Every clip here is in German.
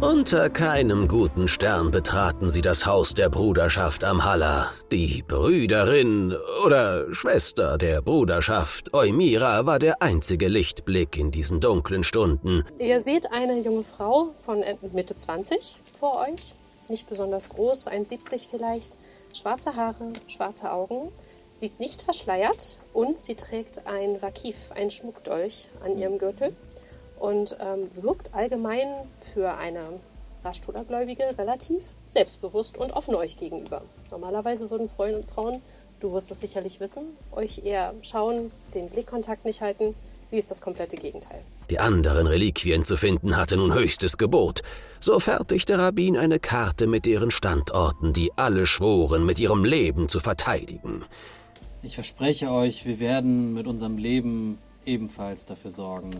Unter keinem guten Stern betraten sie das Haus der Bruderschaft Amhalla. Die Brüderin oder Schwester der Bruderschaft, Eumira, war der einzige Lichtblick in diesen dunklen Stunden. Ihr seht eine junge Frau von Mitte 20 vor euch. Nicht besonders groß, 1,70 vielleicht. Schwarze Haare, schwarze Augen. Sie ist nicht verschleiert und sie trägt ein Wakif, ein Schmuckdolch an ihrem Gürtel. Und wirkt allgemein für eine Raschtolergläubige relativ selbstbewusst und offen euch gegenüber. Normalerweise würden Frauen, du wirst es sicherlich wissen, euch eher schauen, den Blickkontakt nicht halten. Sie ist das komplette Gegenteil. Die anderen Reliquien zu finden hatte nun höchstes Gebot. So fertigte Rabin eine Karte mit deren Standorten, die alle schworen, mit ihrem Leben zu verteidigen. Ich verspreche euch, wir werden mit unserem Leben ebenfalls dafür sorgen.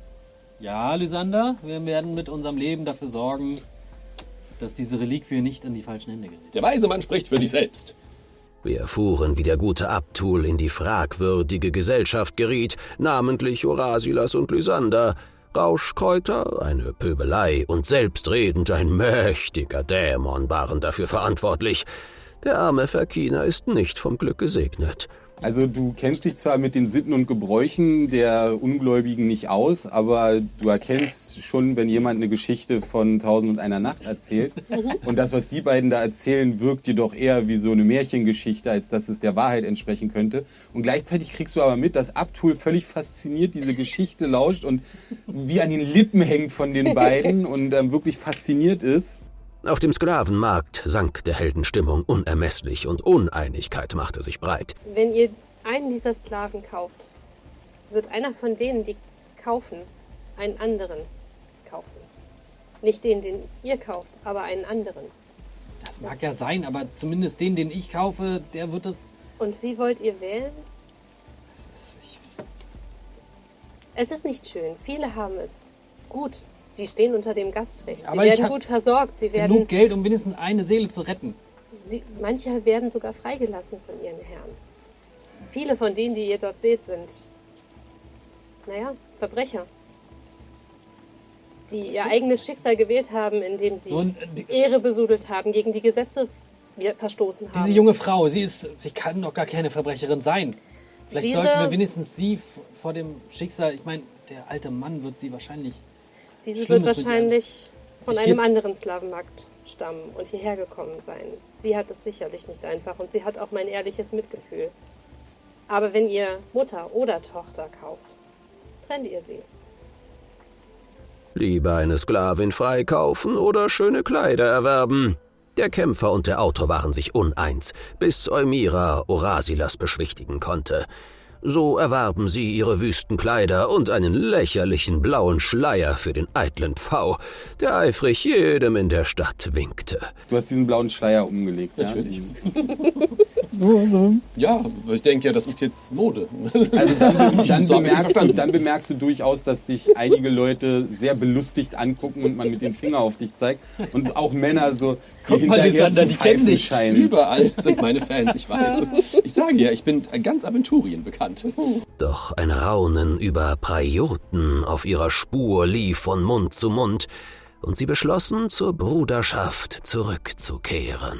Ja, Lysander, wir werden mit unserem Leben dafür sorgen, dass diese Reliquie nicht in die falschen Hände gerät. Der weise Mann spricht für sich selbst. Wir erfuhren, wie der gute Abtul in die fragwürdige Gesellschaft geriet, namentlich Orasilas und Lysander. Rauschkräuter, eine Pöbelei und selbstredend ein mächtiger Dämon waren dafür verantwortlich. Der arme Verkina ist nicht vom Glück gesegnet. Also du kennst dich zwar mit den Sitten und Gebräuchen der Ungläubigen nicht aus, aber du erkennst schon, wenn jemand eine Geschichte von 1001 Nacht erzählt. Und das, was die beiden da erzählen, wirkt dir doch eher wie so eine Märchengeschichte, als dass es der Wahrheit entsprechen könnte. Und gleichzeitig kriegst du aber mit, dass Abtul völlig fasziniert diese Geschichte lauscht und wie an den Lippen hängt von den beiden und wirklich fasziniert ist. Auf dem Sklavenmarkt sank der Heldenstimmung unermesslich und Uneinigkeit machte sich breit. Wenn ihr einen dieser Sklaven kauft, wird einer von denen, die kaufen, einen anderen kaufen. Nicht den ihr kauft, aber einen anderen. Das mag ja sein, aber zumindest den ich kaufe, der wird es... Und wie wollt ihr wählen? Es ist nicht schön. Viele haben es gut. Sie stehen unter dem Gastrecht. Sie werden gut versorgt. Sie werden genug Geld, um wenigstens eine Seele zu retten. Manche werden sogar freigelassen von ihren Herren. Viele von denen, die ihr dort seht, sind, Verbrecher. Die ihr eigenes Schicksal gewählt haben, indem sie Ehre besudelt haben, gegen die Gesetze verstoßen haben. Diese junge Frau, sie kann doch gar keine Verbrecherin sein. Vielleicht sollten wir wenigstens sie vor dem Schicksal, ich meine, der alte Mann wird sie wahrscheinlich... Diese wird wahrscheinlich von einem anderen Sklavenmarkt stammen und hierher gekommen sein. Sie hat es sicherlich nicht einfach und sie hat auch mein ehrliches Mitgefühl. Aber wenn ihr Mutter oder Tochter kauft, trennt ihr sie. Lieber eine Sklavin freikaufen oder schöne Kleider erwerben. Der Kämpfer und der Autor waren sich uneins, bis Eumira Orasilas beschwichtigen konnte. So erwarben sie ihre Wüstenkleider und einen lächerlichen blauen Schleier für den eitlen Pfau, der eifrig jedem in der Stadt winkte. Du hast diesen blauen Schleier umgelegt, natürlich. Ja? So. Ja, ich denke ja, das ist jetzt Mode. Also dann bemerkst du durchaus, dass dich einige Leute sehr belustigt angucken und man mit dem Finger auf dich zeigt. Und auch Männer so... Guck mal, Lysander, die kennen dich. Überall sind meine Fans, ich weiß. Ich sage ja, ich bin ganz Aventurien bekannt. Doch ein Raunen über Praioten auf ihrer Spur lief von Mund zu Mund und sie beschlossen, zur Bruderschaft zurückzukehren.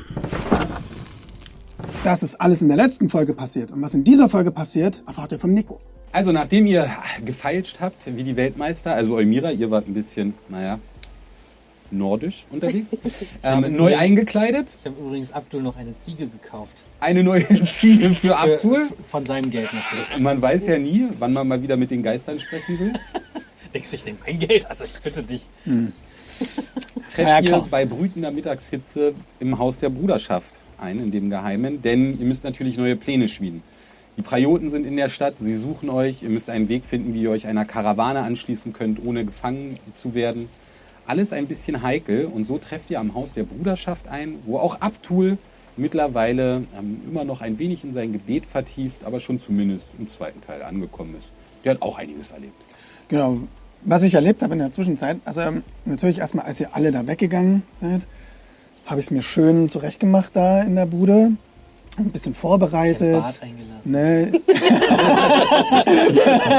Das ist alles in der letzten Folge passiert. Und was in dieser Folge passiert, erfahrt ihr vom Nico. Also nachdem ihr gefeilscht habt, wie die Weltmeister, also Eumira, ihr wart ein bisschen, nordisch unterwegs, neu eingekleidet. Ich habe übrigens Abdul noch eine Ziege gekauft. Eine neue Ziege für Abdul? Von seinem Geld natürlich. Man weiß ja nie, wann man mal wieder mit den Geistern sprechen will. Denkst du, ich nehme mein Geld? Also ich bitte dich. Trefft ihr bei brütender Mittagshitze im Haus der Bruderschaft ein, in dem Geheimen, denn ihr müsst natürlich neue Pläne schmieden. Die Praioten sind in der Stadt, sie suchen euch, ihr müsst einen Weg finden, wie ihr euch einer Karawane anschließen könnt, ohne gefangen zu werden. Alles ein bisschen heikel und so trefft ihr am Haus der Bruderschaft ein, wo auch Abtul mittlerweile immer noch ein wenig in sein Gebet vertieft, aber schon zumindest im zweiten Teil angekommen ist. Der hat auch einiges erlebt. Genau, was ich erlebt habe in der Zwischenzeit, also natürlich erstmal, als ihr alle da weggegangen seid, habe ich es mir schön zurechtgemacht da in der Bude. Ein bisschen vorbereitet. Bad eingelassen. Ne?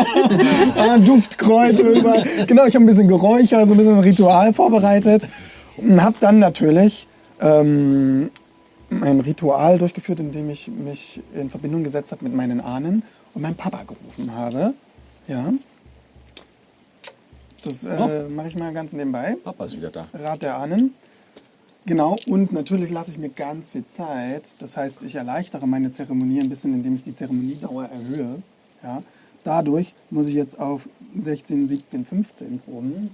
Duftkräuter drüber. Genau, ich habe ein bisschen geräuchert, so ein bisschen ein Ritual vorbereitet. Habe dann natürlich ein Ritual durchgeführt, in dem ich mich in Verbindung gesetzt habe mit meinen Ahnen und meinen Papa gerufen habe. Ja. Das mache ich mal ganz nebenbei. Papa ist wieder da. Rat der Ahnen. Genau, und natürlich lasse ich mir ganz viel Zeit. Das heißt, ich erleichtere meine Zeremonie ein bisschen, indem ich die Zeremoniedauer erhöhe. Ja. Dadurch muss ich jetzt auf 16, 17, 15 proben.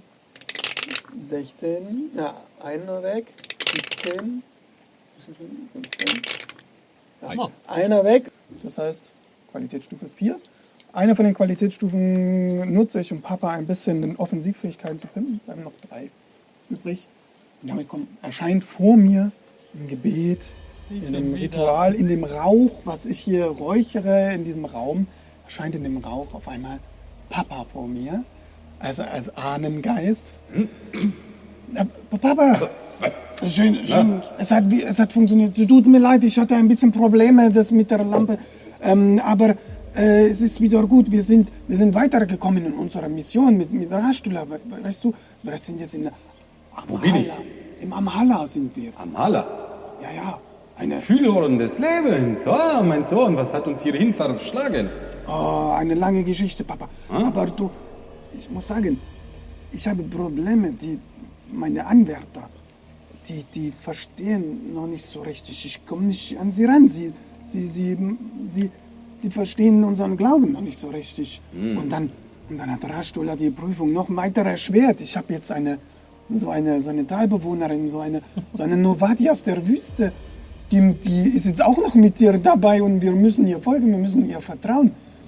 16, ja, einer weg. 17, 15. Ja, einer weg. Das heißt, Qualitätsstufe 4. Eine von den Qualitätsstufen nutze ich, um Papa ein bisschen in Offensivfähigkeiten zu pimpen. Wir haben noch 3 übrig. Und damit erscheint vor mir im Gebet, in dem Ritual, in dem Rauch, was ich hier räuchere, in diesem Raum, erscheint in dem Rauch auf einmal Papa vor mir, also als Ahnengeist. Papa! Schön. Es hat funktioniert. Tut mir leid, ich hatte ein bisschen Probleme mit der Lampe. Aber es ist wieder gut. Wir sind weitergekommen in unserer Mission mit Rashtula. Weißt du, wir sind jetzt in Amhala. Im Amhala sind wir. Amhala? Ja. Fühlhorn des Lebens. Oh, mein Sohn, was hat uns hierhin verschlagen? Oh, eine lange Geschichte, Papa. Aber ich muss sagen, ich habe Probleme, meine Anwärter, die verstehen noch nicht so richtig. Ich komme nicht an sie ran. Sie verstehen unseren Glauben noch nicht so richtig. Und dann hat Rashtula die Prüfung noch weiter erschwert. Ich habe jetzt so eine Talbewohnerin, so eine Novati aus der Wüste. Die ist jetzt auch noch mit dir dabei und wir müssen ihr folgen, wir müssen ihr vertrauen.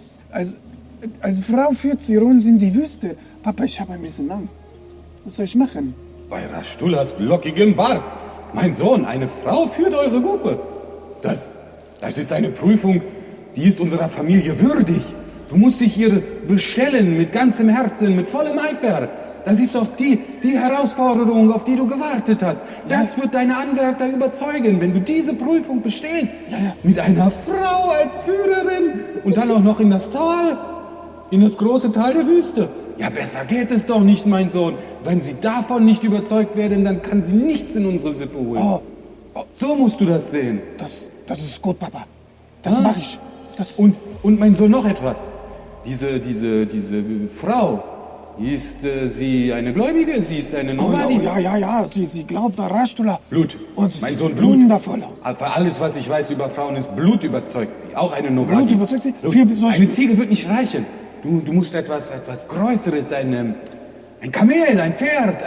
Als Frau führt sie uns in die Wüste. Papa, ich habe ein bisschen Angst. Was soll ich machen? Bei Rashtulas lockigem Bart. Mein Sohn, eine Frau führt eure Gruppe. Das ist eine Prüfung, die ist unserer Familie würdig. Du musst dich ihr bestellen mit ganzem Herzen, mit vollem Eifer. Das ist doch die Herausforderung, auf die du gewartet hast. Das wird deine Anwärter überzeugen, wenn du diese Prüfung bestehst. Mit einer Frau als Führerin und dann auch noch in das Tal, in das große Tal der Wüste. Ja, besser geht es doch nicht, mein Sohn. Wenn sie davon nicht überzeugt werden, dann kann sie nichts in unsere Sippe holen. So musst du das sehen. Das ist gut, Papa. Das mache ich. Und mein Sohn, noch etwas. Diese Frau, ist sie eine Gläubige? Sie ist eine Novadi? Ja. Sie glaubt an Rashtula. Blut. Und mein Sohn, Blut. Wundervoll aus. Für alles, was ich weiß über Frauen, ist Blut überzeugt sie. Auch eine Novadi. Blut überzeugt sie? Eine Ziege wird nicht reichen. Du musst etwas Größeres, ein Kamel, ein Pferd,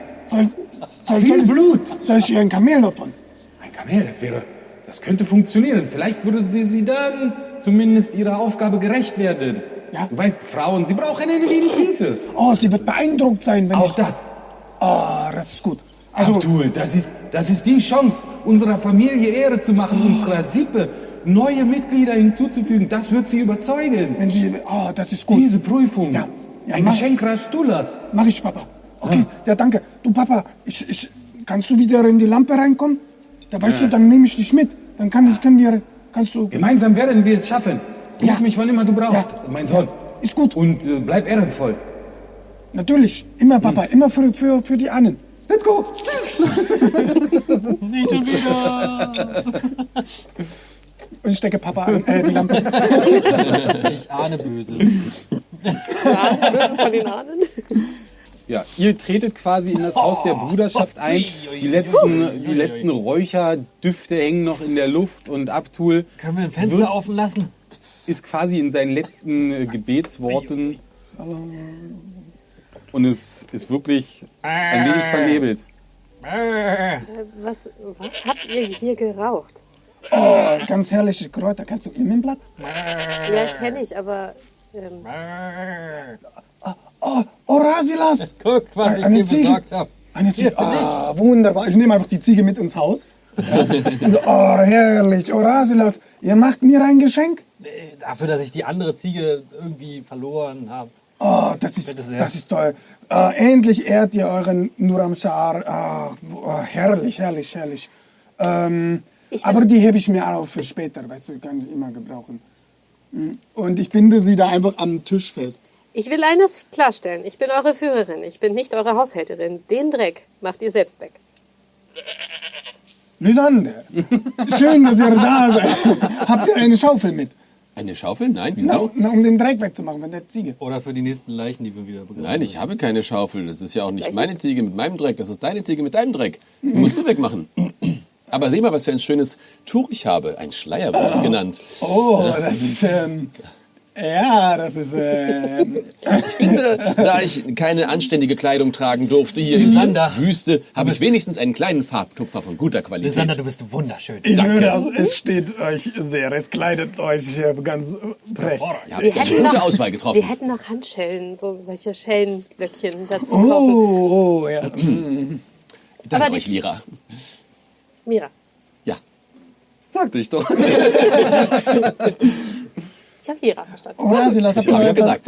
viel Blut. Soll ich ihr ein Kamel opfern? Ein Kamel, das könnte funktionieren. Vielleicht würde sie dann zumindest ihrer Aufgabe gerecht werden. Ja? Du weißt, Frauen, sie brauchen ein wenig Hilfe. Oh, sie wird beeindruckt sein, wenn Auch das. Oh, das ist gut. Also, Abdul, das ist die Chance, unserer Familie Ehre zu machen, unserer Sippe neue Mitglieder hinzuzufügen. Das wird sie überzeugen. Das ist gut. Diese Prüfung. Ja, ein Geschenk Rastulas. Mach ich, Papa. Okay, ja, danke. Du, Papa, kannst du wieder in die Lampe reinkommen? Da weißt du, dann nehme ich dich mit. Dann kannst du... Gemeinsam werden wir es schaffen. Ruf mich, wann immer du brauchst, mein Sohn. Ist gut. Und bleib ehrenvoll. Natürlich. Immer, Papa. Immer für die Ahnen. Let's go. Nicht schon wieder. Und ich stecke Papa an, die Lampe. Ich ahne Böses. Ahnst du Böses von den Ahnen? Ja, ihr tretet quasi in das Haus der Bruderschaft ein. Die letzten Räucherdüfte hängen noch in der Luft und Abtul Können wir ein Fenster offen lassen? ist quasi in seinen letzten Gebetsworten und es ist wirklich ein wenig vernebelt. Was habt ihr hier geraucht? Oh, ganz herrliche Kräuter. Kennst du Immenblatt? Ja, kenne ich, aber... Orasilas! Guck, was ich dir besorgt habe. Eine Ziege. Wunderbar. Ich nehme einfach die Ziege mit ins Haus. Ja. Und so, herrlich. Orasilas, ihr macht mir ein Geschenk? Dafür, dass ich die andere Ziege irgendwie verloren habe. Oh, das ist toll. Endlich ehrt ihr euren Nuramshar. Herrlich. Aber die hebe ich mir auf für später, weißt du, kann ich immer gebrauchen. Und ich binde sie da einfach am Tisch fest. Ich will eines klarstellen. Ich bin eure Führerin. Ich bin nicht eure Haushälterin. Den Dreck macht ihr selbst weg. Lysander, schön, dass ihr da seid. Habt ihr eine Schaufel mit? Eine Schaufel? Nein, wieso? Um den Dreck wegzumachen von der Ziege. Oder für die nächsten Leichen, die wir wieder begraben. Nein, ich habe keine Schaufel. Das ist ja auch nicht meine Ziege mit meinem Dreck. Das ist deine Ziege mit deinem Dreck. Die musst du wegmachen. Aber seh mal, was für ein schönes Tuch ich habe. Ein Schleier wird es genannt. Oh, das ist, ja, das ist, Ich finde, da ich keine anständige Kleidung tragen durfte hier in Lysander, der Wüste, habe ich wenigstens einen kleinen Farbtupfer von guter Qualität. Lysander, du bist wunderschön. Ich höre, es steht euch sehr, es kleidet euch ganz prächtig. Ihr habt eine gute Auswahl getroffen. Wir hätten noch Handschellen, solche Schellenglöckchen dazu kaufen. Oh, ja. Danke Aber euch, Lira. Mira, Ja. Sagte ich doch. ich habe Lira verstanden. Orasilas, habt ihr hab noch ja gesagt.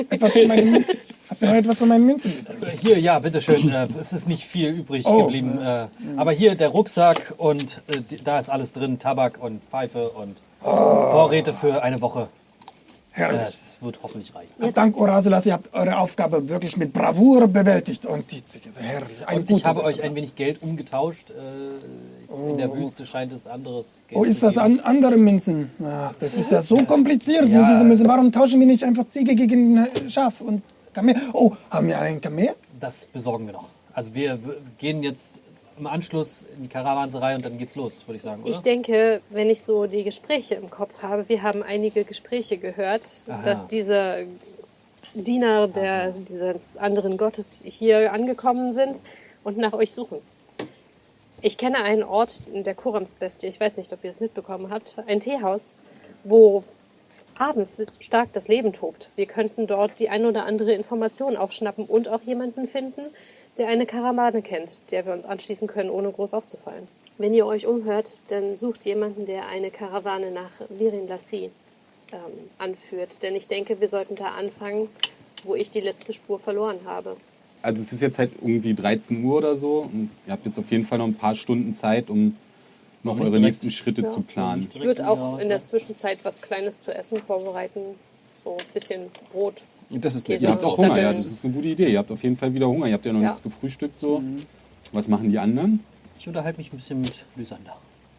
etwas von meinen Münzen mitgebracht? Hier, ja, bitteschön. Es ist nicht viel übrig geblieben. Aber hier der Rucksack und da ist alles drin. Tabak und Pfeife und Vorräte für eine Woche. Herrlich. Das wird hoffentlich reichen. Dank Orasilas, ihr habt eure Aufgabe wirklich mit Bravour bewältigt. Und die Ziege ist herrlich. Und ich habe euch ein wenig Geld umgetauscht. In der Wüste scheint es anderes Geld Oh, ist zu das geben. andere Münzen? Ach, das ist ja so kompliziert Ja. mit diesen Münzen. Warum tauschen wir nicht einfach Ziege gegen Schaf und Kamel? Oh, haben wir einen Kamel? Das besorgen wir noch. Also wir gehen jetzt im Anschluss in die Karawanserei und dann geht's los, würde ich sagen, oder? Ich denke, wenn ich so die Gespräche im Kopf habe, wir haben einige Gespräche gehört, dass diese Diener dieses anderen Gottes hier angekommen sind und nach euch suchen. Ich kenne einen Ort in der Kuramsbestie, ich weiß nicht, ob ihr es mitbekommen habt, ein Teehaus, wo abends stark das Leben tobt. Wir könnten dort die ein oder andere Information aufschnappen und auch jemanden finden, der eine Karawane kennt, der wir uns anschließen können, ohne groß aufzufallen. Wenn ihr euch umhört, dann sucht jemanden, der eine Karawane nach Virin Lassi anführt. Denn ich denke, wir sollten da anfangen, wo ich die letzte Spur verloren habe. Also es ist jetzt halt irgendwie 13 Uhr oder so. Und ihr habt jetzt auf jeden Fall noch ein paar Stunden Zeit, um noch eure nächsten Schritte zu planen. Ich würde auch in der Zwischenzeit was Kleines zu essen vorbereiten. So ein bisschen Brot. Das ist nett. Käse. Ihr habt auch Hunger, ja, Datteln. das ist eine gute Idee. Ihr habt auf jeden Fall wieder Hunger. Ihr habt ja noch nichts gefrühstückt so. Was machen die anderen? Ich unterhalte mich ein bisschen mit Lysander.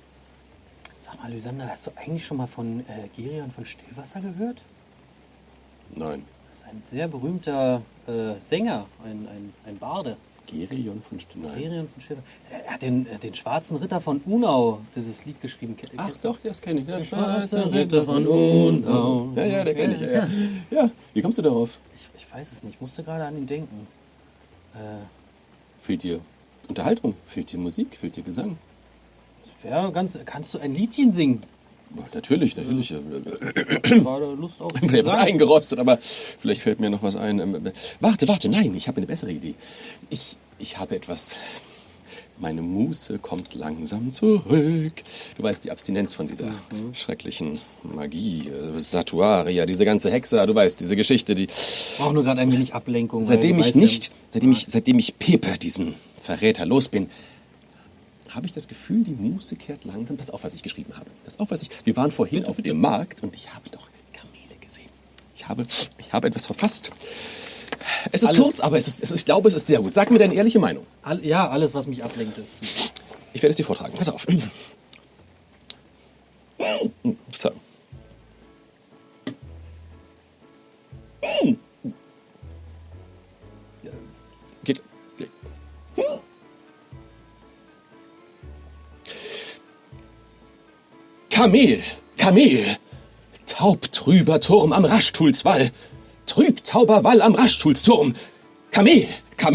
Sag mal, Lysander, hast du eigentlich schon mal von Gerion von Stillwasser gehört? Nein. Das ist ein sehr berühmter Sänger, ein Barde. Gerion von Stillwasser. Gerion von Stillwasser. Er hat den Schwarzen Ritter von Unau, dieses Lied geschrieben. Ach doch, das kenne ich. Der Schwarze Ritter von Unau. Ja, der kenne ich. Ja, wie kommst du darauf? Ich weiß es nicht, ich musste gerade an ihn denken. Fehlt dir Unterhaltung? Fehlt dir Musik? Fehlt dir Gesang? Das wäre kannst du ein Liedchen singen? Natürlich. Gerade Lust auf Ich habe was Gesang. eingerostet, aber vielleicht fällt mir noch was ein. Warte, nein, ich habe eine bessere Idee. Ich habe etwas. Meine Muße kommt langsam zurück. Du weißt, die Abstinenz von dieser schrecklichen Magie, Satuaria, diese ganze Hexe, du weißt, diese Geschichte, die... Ich brauche nur gerade ein wenig Ablenkung. Seitdem weil ich du nicht, weißt seitdem ich Pepe, diesen Verräter, los bin, habe ich das Gefühl, die Muße kehrt langsam. Pass auf, was ich geschrieben habe. Pass auf, wir waren vorhin auf dem Markt und ich habe doch Kamele gesehen. Ich habe etwas verfasst. Es ist kurz, aber ich glaube, es ist sehr gut. Sag mir deine ehrliche Meinung. Ja, alles, was mich ablenkt, ist super. Ich werde es dir vortragen. Pass auf. So. Geht. Kamel, taubtrüber Turm am Raschtuhlswall, trübtauber Wall am Raschtuhlsturm, Kamel.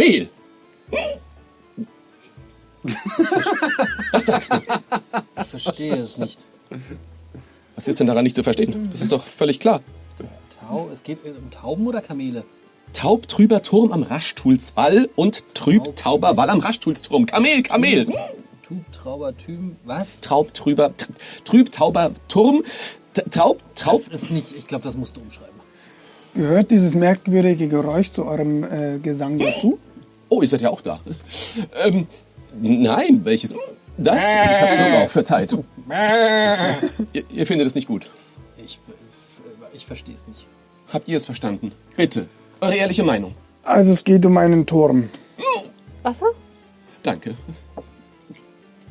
Was sagst du? Ich verstehe es nicht. Was ist denn daran nicht zu verstehen? Das ist doch völlig klar. Es geht um Tauben oder Kamele? Taubtrüber Turm am Raschtuhlswall und trübtauber Wall am Raschtuhlsturm. Kamel. Traubertüm, was? Trübtauber Turm, Das ist nicht, ich glaube, das musst du umschreiben. Gehört dieses merkwürdige Geräusch zu eurem Gesang dazu? Oh, ihr seid ja auch da. Nein, welches? Das? Ich hab Schluck auf, verzeiht. Ihr findet es nicht gut. Ich verstehe es nicht. Habt ihr es verstanden? Bitte, eure ehrliche Meinung. Also es geht um einen Turm. Wasser? Danke.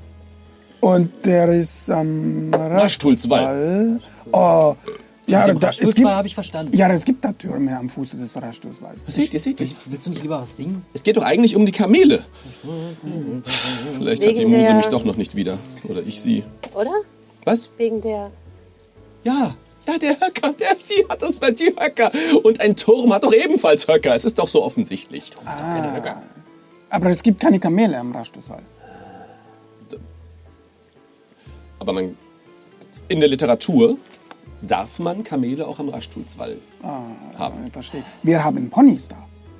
Und der ist am Raschtuhlswall. Oh, ja, Mit dem es gibt, Raschtuhlswall habe ich verstanden. ja, es gibt da Türme am Fuße des Raschtuhlswalls. Seht ihr? Willst du nicht lieber was singen? Es geht doch eigentlich um die Kamele. Vielleicht hat die Wegen Muse der- mich doch noch nicht wieder. Oder ich sie. Oder? Was? Wegen der... Ja, der Höcker, sie hat das bei die Höcker. Und ein Turm hat doch ebenfalls Höcker. Es ist doch so offensichtlich. Keine Höcker. Aber es gibt keine Kamele am Raschtuhlswall. Aber in der Literatur darf man Kamele auch am Raschtuhlswall haben. Ich verstehe. Wir haben Ponys da.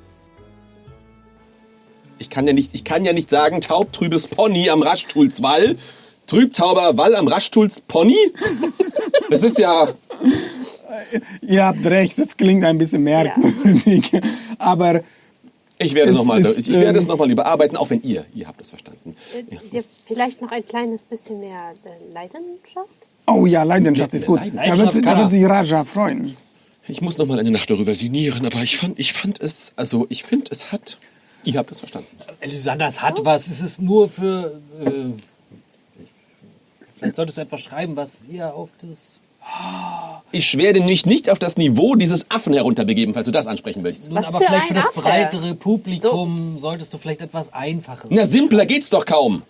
Ich kann ja nicht sagen, taubtrübes Pony am Raschtuhlswall. Trübtauber Wall am Raschtuhlspony? Das ist ja... Ihr habt recht, das klingt ein bisschen merkwürdig. Aber Ich werde Es ist, ich werde es nochmal überarbeiten, auch wenn ihr habt es verstanden. dir vielleicht noch ein kleines bisschen mehr Leidenschaft? oh ja, Leidenschaft ist gut. Leidenschaft, Da wird sich Raja freuen. Ich muss nochmal eine Nacht darüber sinnieren, aber ich finde, es hat... Ihr habt es verstanden. Lysander, es hat was. Es ist nur für... vielleicht solltest du etwas schreiben, was eher auf das... Ich werde mich nicht auf das Niveau dieses Affen herunterbegeben, falls du das ansprechen willst. Nun, Was aber für vielleicht ein für das Affe? breitere Publikum solltest du vielleicht etwas Einfaches... Na, simpler geht's doch kaum.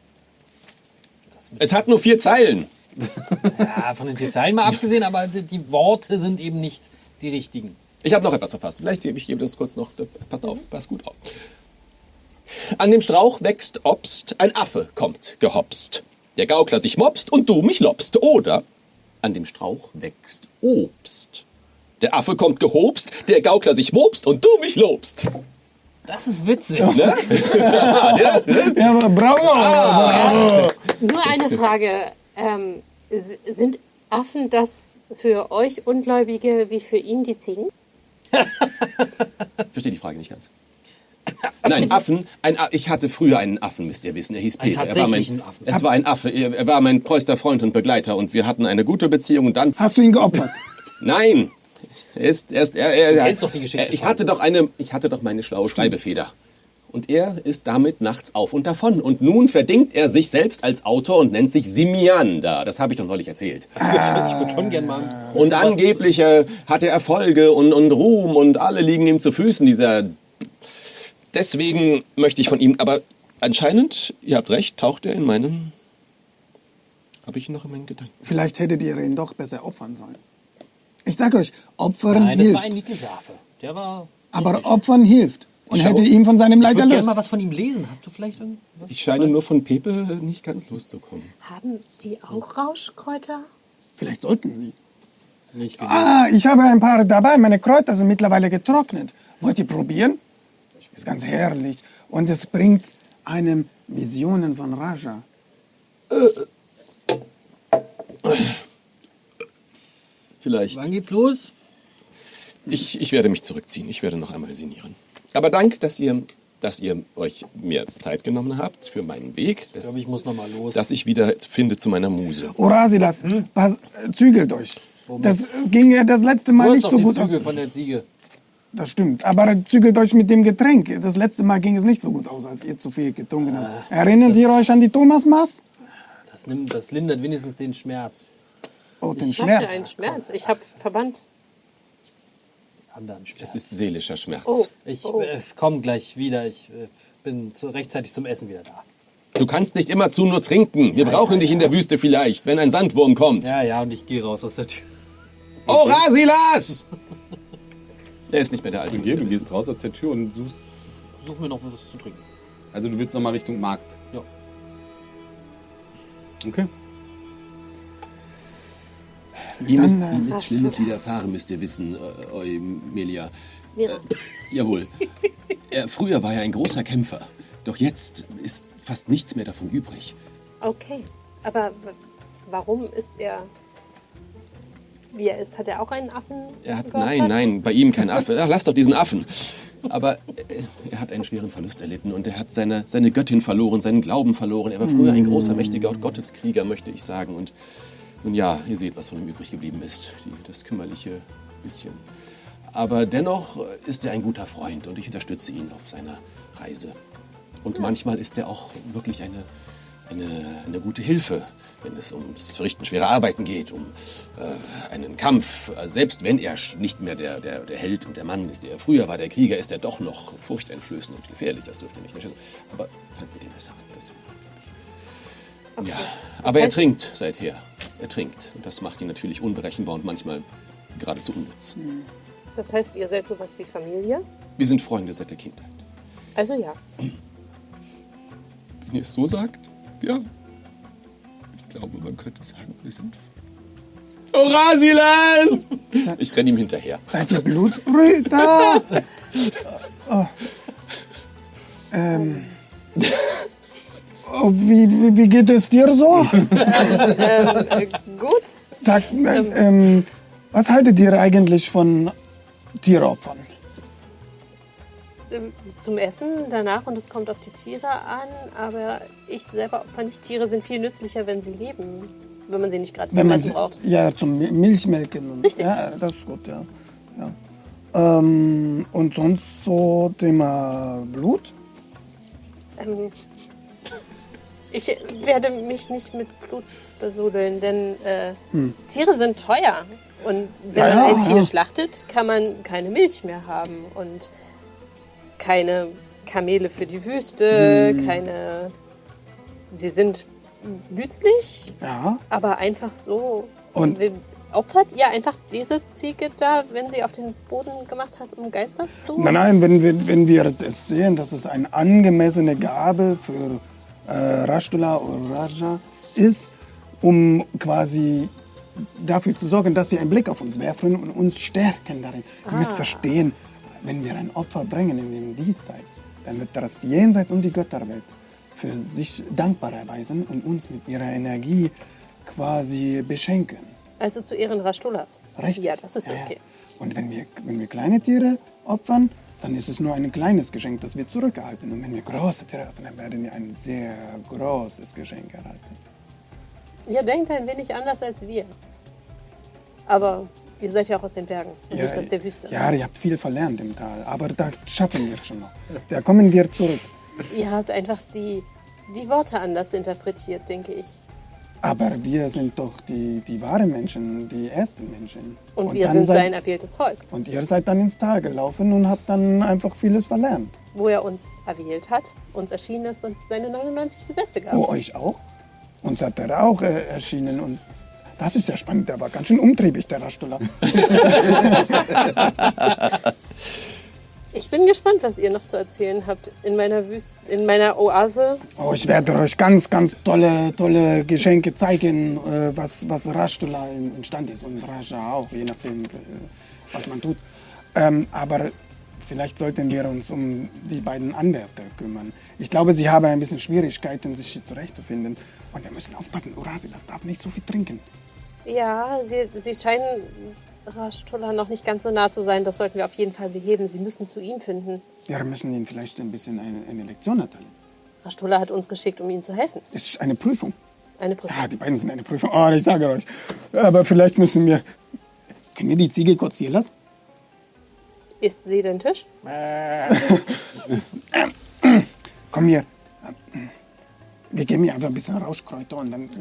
Es hat nur 4 Zeilen. Ja, von den 4 Zeilen mal abgesehen, aber die Worte sind eben nicht die richtigen. Ich habe noch etwas verpasst. Ich gebe das kurz noch. Passt auf, passt gut auf. An dem Strauch wächst Obst, ein Affe kommt gehopst. Der Gaukler sich mopst und du mich lobst. Oder an dem Strauch wächst Obst. Der Affe kommt gehopst, der Gaukler sich mopst und du mich lobst. Das ist witzig. Ne? Ja, aber bravo! Nur eine Frage. Sind Affen das für euch Ungläubige wie für ihn die Ziegen? Verstehe die Frage nicht ganz. Nein, Affen. Ich hatte früher einen Affen, müsst ihr wissen. Er hieß Einen Peter. tatsächlichen Affen. Es war ein Affe. Er war mein treuster Freund und Begleiter und wir hatten eine gute Beziehung. Und dann... Hast du ihn geopfert? Nein! Du kennst doch die Geschichte Ich hatte doch meine schlaue Schreibefeder. Und er ist damit nachts auf und davon. Und nun verdingt er sich selbst als Autor und nennt sich Simiander. Das habe ich doch neulich erzählt. Ich würde schon gerne mal... Und angeblich hat er Erfolge und Ruhm und alle liegen ihm zu Füßen, Deswegen möchte ich von ihm, aber anscheinend, ihr habt recht, taucht er in meinen... Habe ich ihn noch in meinen Gedanken? Vielleicht hättet ihr ihn doch besser opfern sollen. Ich sage euch, Opfern Nein, das war ein hilft. niedlicher Affe. Der war... Aber Opfern hilft. Und Schau. hätte ihm von seinem Ich Leid würde gerne erlöst. mal was von ihm lesen. Hast du vielleicht irgendwas? Ich scheine nur von Pepe nicht ganz loszukommen. Haben die auch Rauschkräuter? Vielleicht sollten sie. Nicht genug. Ich habe ein paar dabei. Meine Kräuter sind mittlerweile getrocknet. Wollt ihr probieren? Ist ganz herrlich. Und es bringt einem Visionen von Raja. Vielleicht. Wann geht's los? Ich werde mich zurückziehen. Ich werde noch einmal sinnieren. Aber dank, dass ihr euch mehr Zeit genommen habt für meinen Weg. Ich glaube, ich muss noch mal los. Dass ich wieder finde zu meiner Muse. Orasilas, zügelt euch. Das ging ja das letzte Du Mal hast nicht doch so die gut Zügel aus. von der Ziege. Das stimmt. Aber zügelt euch mit dem Getränk. Das letzte Mal ging es nicht so gut aus, als ihr zu viel getrunken habt. Erinnert ihr euch an die Thomasmaß? Das lindert wenigstens den Schmerz. Oh, den Was für Schmerz. ein Schmerz. Ich habe Verband. Anderen Schmerz. Es ist seelischer Schmerz. Oh. Ich komme gleich wieder. Ich bin rechtzeitig zum Essen wieder da. Du kannst nicht immerzu nur trinken. Wir brauchen dich in der Wüste vielleicht, wenn ein Sandwurm kommt. Ja, und ich gehe raus aus der Tür. Oh, Rasilas! Er ist nicht mehr der alte. Du müsst ihr gehst wissen. raus aus der Tür und suchst. Such mir noch was zu trinken. Also du willst noch mal Richtung Markt. Ja. Okay. Ihm ist Lysander. Schlimmes widerfahren, müsst ihr wissen, Eumelia. Mira. Jawohl. Früher war er ein großer Kämpfer. Doch jetzt ist fast nichts mehr davon übrig. Okay. Aber warum ist er, wie er ist? Hat er auch einen Affen? Nein, bei ihm kein Affe. Ach, lass doch diesen Affen. Aber er hat einen schweren Verlust erlitten und er hat seine Göttin verloren, seinen Glauben verloren. Er war früher ein großer, mächtiger Gotteskrieger, möchte ich sagen. Und nun ja, ihr seht, was von ihm übrig geblieben ist. Das kümmerliche bisschen. Aber dennoch ist er ein guter Freund und ich unterstütze ihn auf seiner Reise. Und manchmal ist er auch wirklich eine gute Hilfe, wenn es um das Verrichten schwerer Arbeiten geht, um einen Kampf. Selbst wenn er nicht mehr der Held und der Mann ist, der er früher war, der Krieger, ist er doch noch furchteinflößend und gefährlich. Das dürft ihr nicht unterschätzen. Aber fangt mit dem besser an. Okay. Ja, aber er trinkt seither. Er trinkt. Und das macht ihn natürlich unberechenbar und manchmal geradezu unnütz. Das heißt, ihr seid sowas wie Familie? Wir sind Freunde seit der Kindheit. Also ja. Wenn ihr es so sagt, ja. Ich glaube, man könnte sagen, wir sind Orasilas! Ich renne ihm hinterher. Seid ihr Blutbrüder? Wie geht es dir so? Gut. Sag, was haltet ihr eigentlich von Tieropfern? Zum Essen danach und es kommt auf die Tiere an, aber ich selber opfer nicht. Tiere sind viel nützlicher, wenn sie leben, wenn man sie nicht gerade zum Essen braucht. Ja, zum Milchmelken. Und, Richtig. Ja, das ist gut, ja. Und sonst so Thema Blut? Ich werde mich nicht mit Blut besudeln, denn Tiere sind teuer. Und wenn man ein Tier schlachtet, kann man keine Milch mehr haben und keine Kamele für die Wüste, keine... Sie sind nützlich, aber einfach so. Und opfert ihr einfach diese Ziege da, wenn sie auf den Boden gemacht hat, um Geister zu? Nein, wenn wir es sehen, dass es eine angemessene Gabe für Rashtula oder Raja ist, um quasi dafür zu sorgen, dass sie einen Blick auf uns werfen und uns stärken darin. Ihr müsst verstehen, wenn wir ein Opfer bringen in dem Diesseits, dann wird das Jenseits und die Götterwelt für sich dankbar erweisen und uns mit ihrer Energie quasi beschenken. Also zu Ehren Rashtulas? Richtig? Ja, das ist okay. Und wenn wir kleine Tiere opfern, dann ist es nur ein kleines Geschenk, das wir zurückerhalten. Und wenn wir große Tiere opfern, dann werden wir ein sehr großes Geschenk erhalten. Ihr denkt ein wenig anders als wir. Aber ihr seid ja auch aus den Bergen und nicht aus der Wüste. Ja, ihr habt viel verlernt im Tal, aber da schaffen wir schon noch. Da kommen wir zurück. Ihr habt einfach die Worte anders interpretiert, denke ich. Aber wir sind doch die wahren Menschen, die ersten Menschen. Und wir sind sein erwähltes Volk. Und ihr seid dann ins Tal gelaufen und habt dann einfach vieles verlernt. Wo er uns erwählt hat, uns erschienen ist und seine 99 Gesetze gab. Oh, euch auch? Uns hat er auch erschienen und das ist ja spannend. Der war ganz schön umtriebig, der Rashtula. Ich bin gespannt, was ihr noch zu erzählen habt in meiner Oase. Oh, ich werde euch ganz, ganz tolle Geschenke zeigen, was Rashtula instand ist und Raja auch, je nachdem, was man tut. Aber vielleicht sollten wir uns um die beiden Anwärter kümmern. Ich glaube, sie haben ein bisschen Schwierigkeiten, sich hier zurechtzufinden. Und wir müssen aufpassen, Urasi, das darf nicht so viel trinken. Ja, sie scheinen Rashtula noch nicht ganz so nah zu sein. Das sollten wir auf jeden Fall beheben. Sie müssen zu ihm finden. Ja, wir müssen ihnen vielleicht ein bisschen eine Lektion erteilen. Rashtula hat uns geschickt, um ihnen zu helfen. Es ist eine Prüfung. Eine Prüfung. Ja, die beiden sind eine Prüfung. Oh, ich sage euch. Aber vielleicht müssen wir... Können wir die Ziege kurz hier lassen? Isst sie den Tisch? Komm hier. Wir geben ihr einfach ein bisschen Rauschkräuter und dann...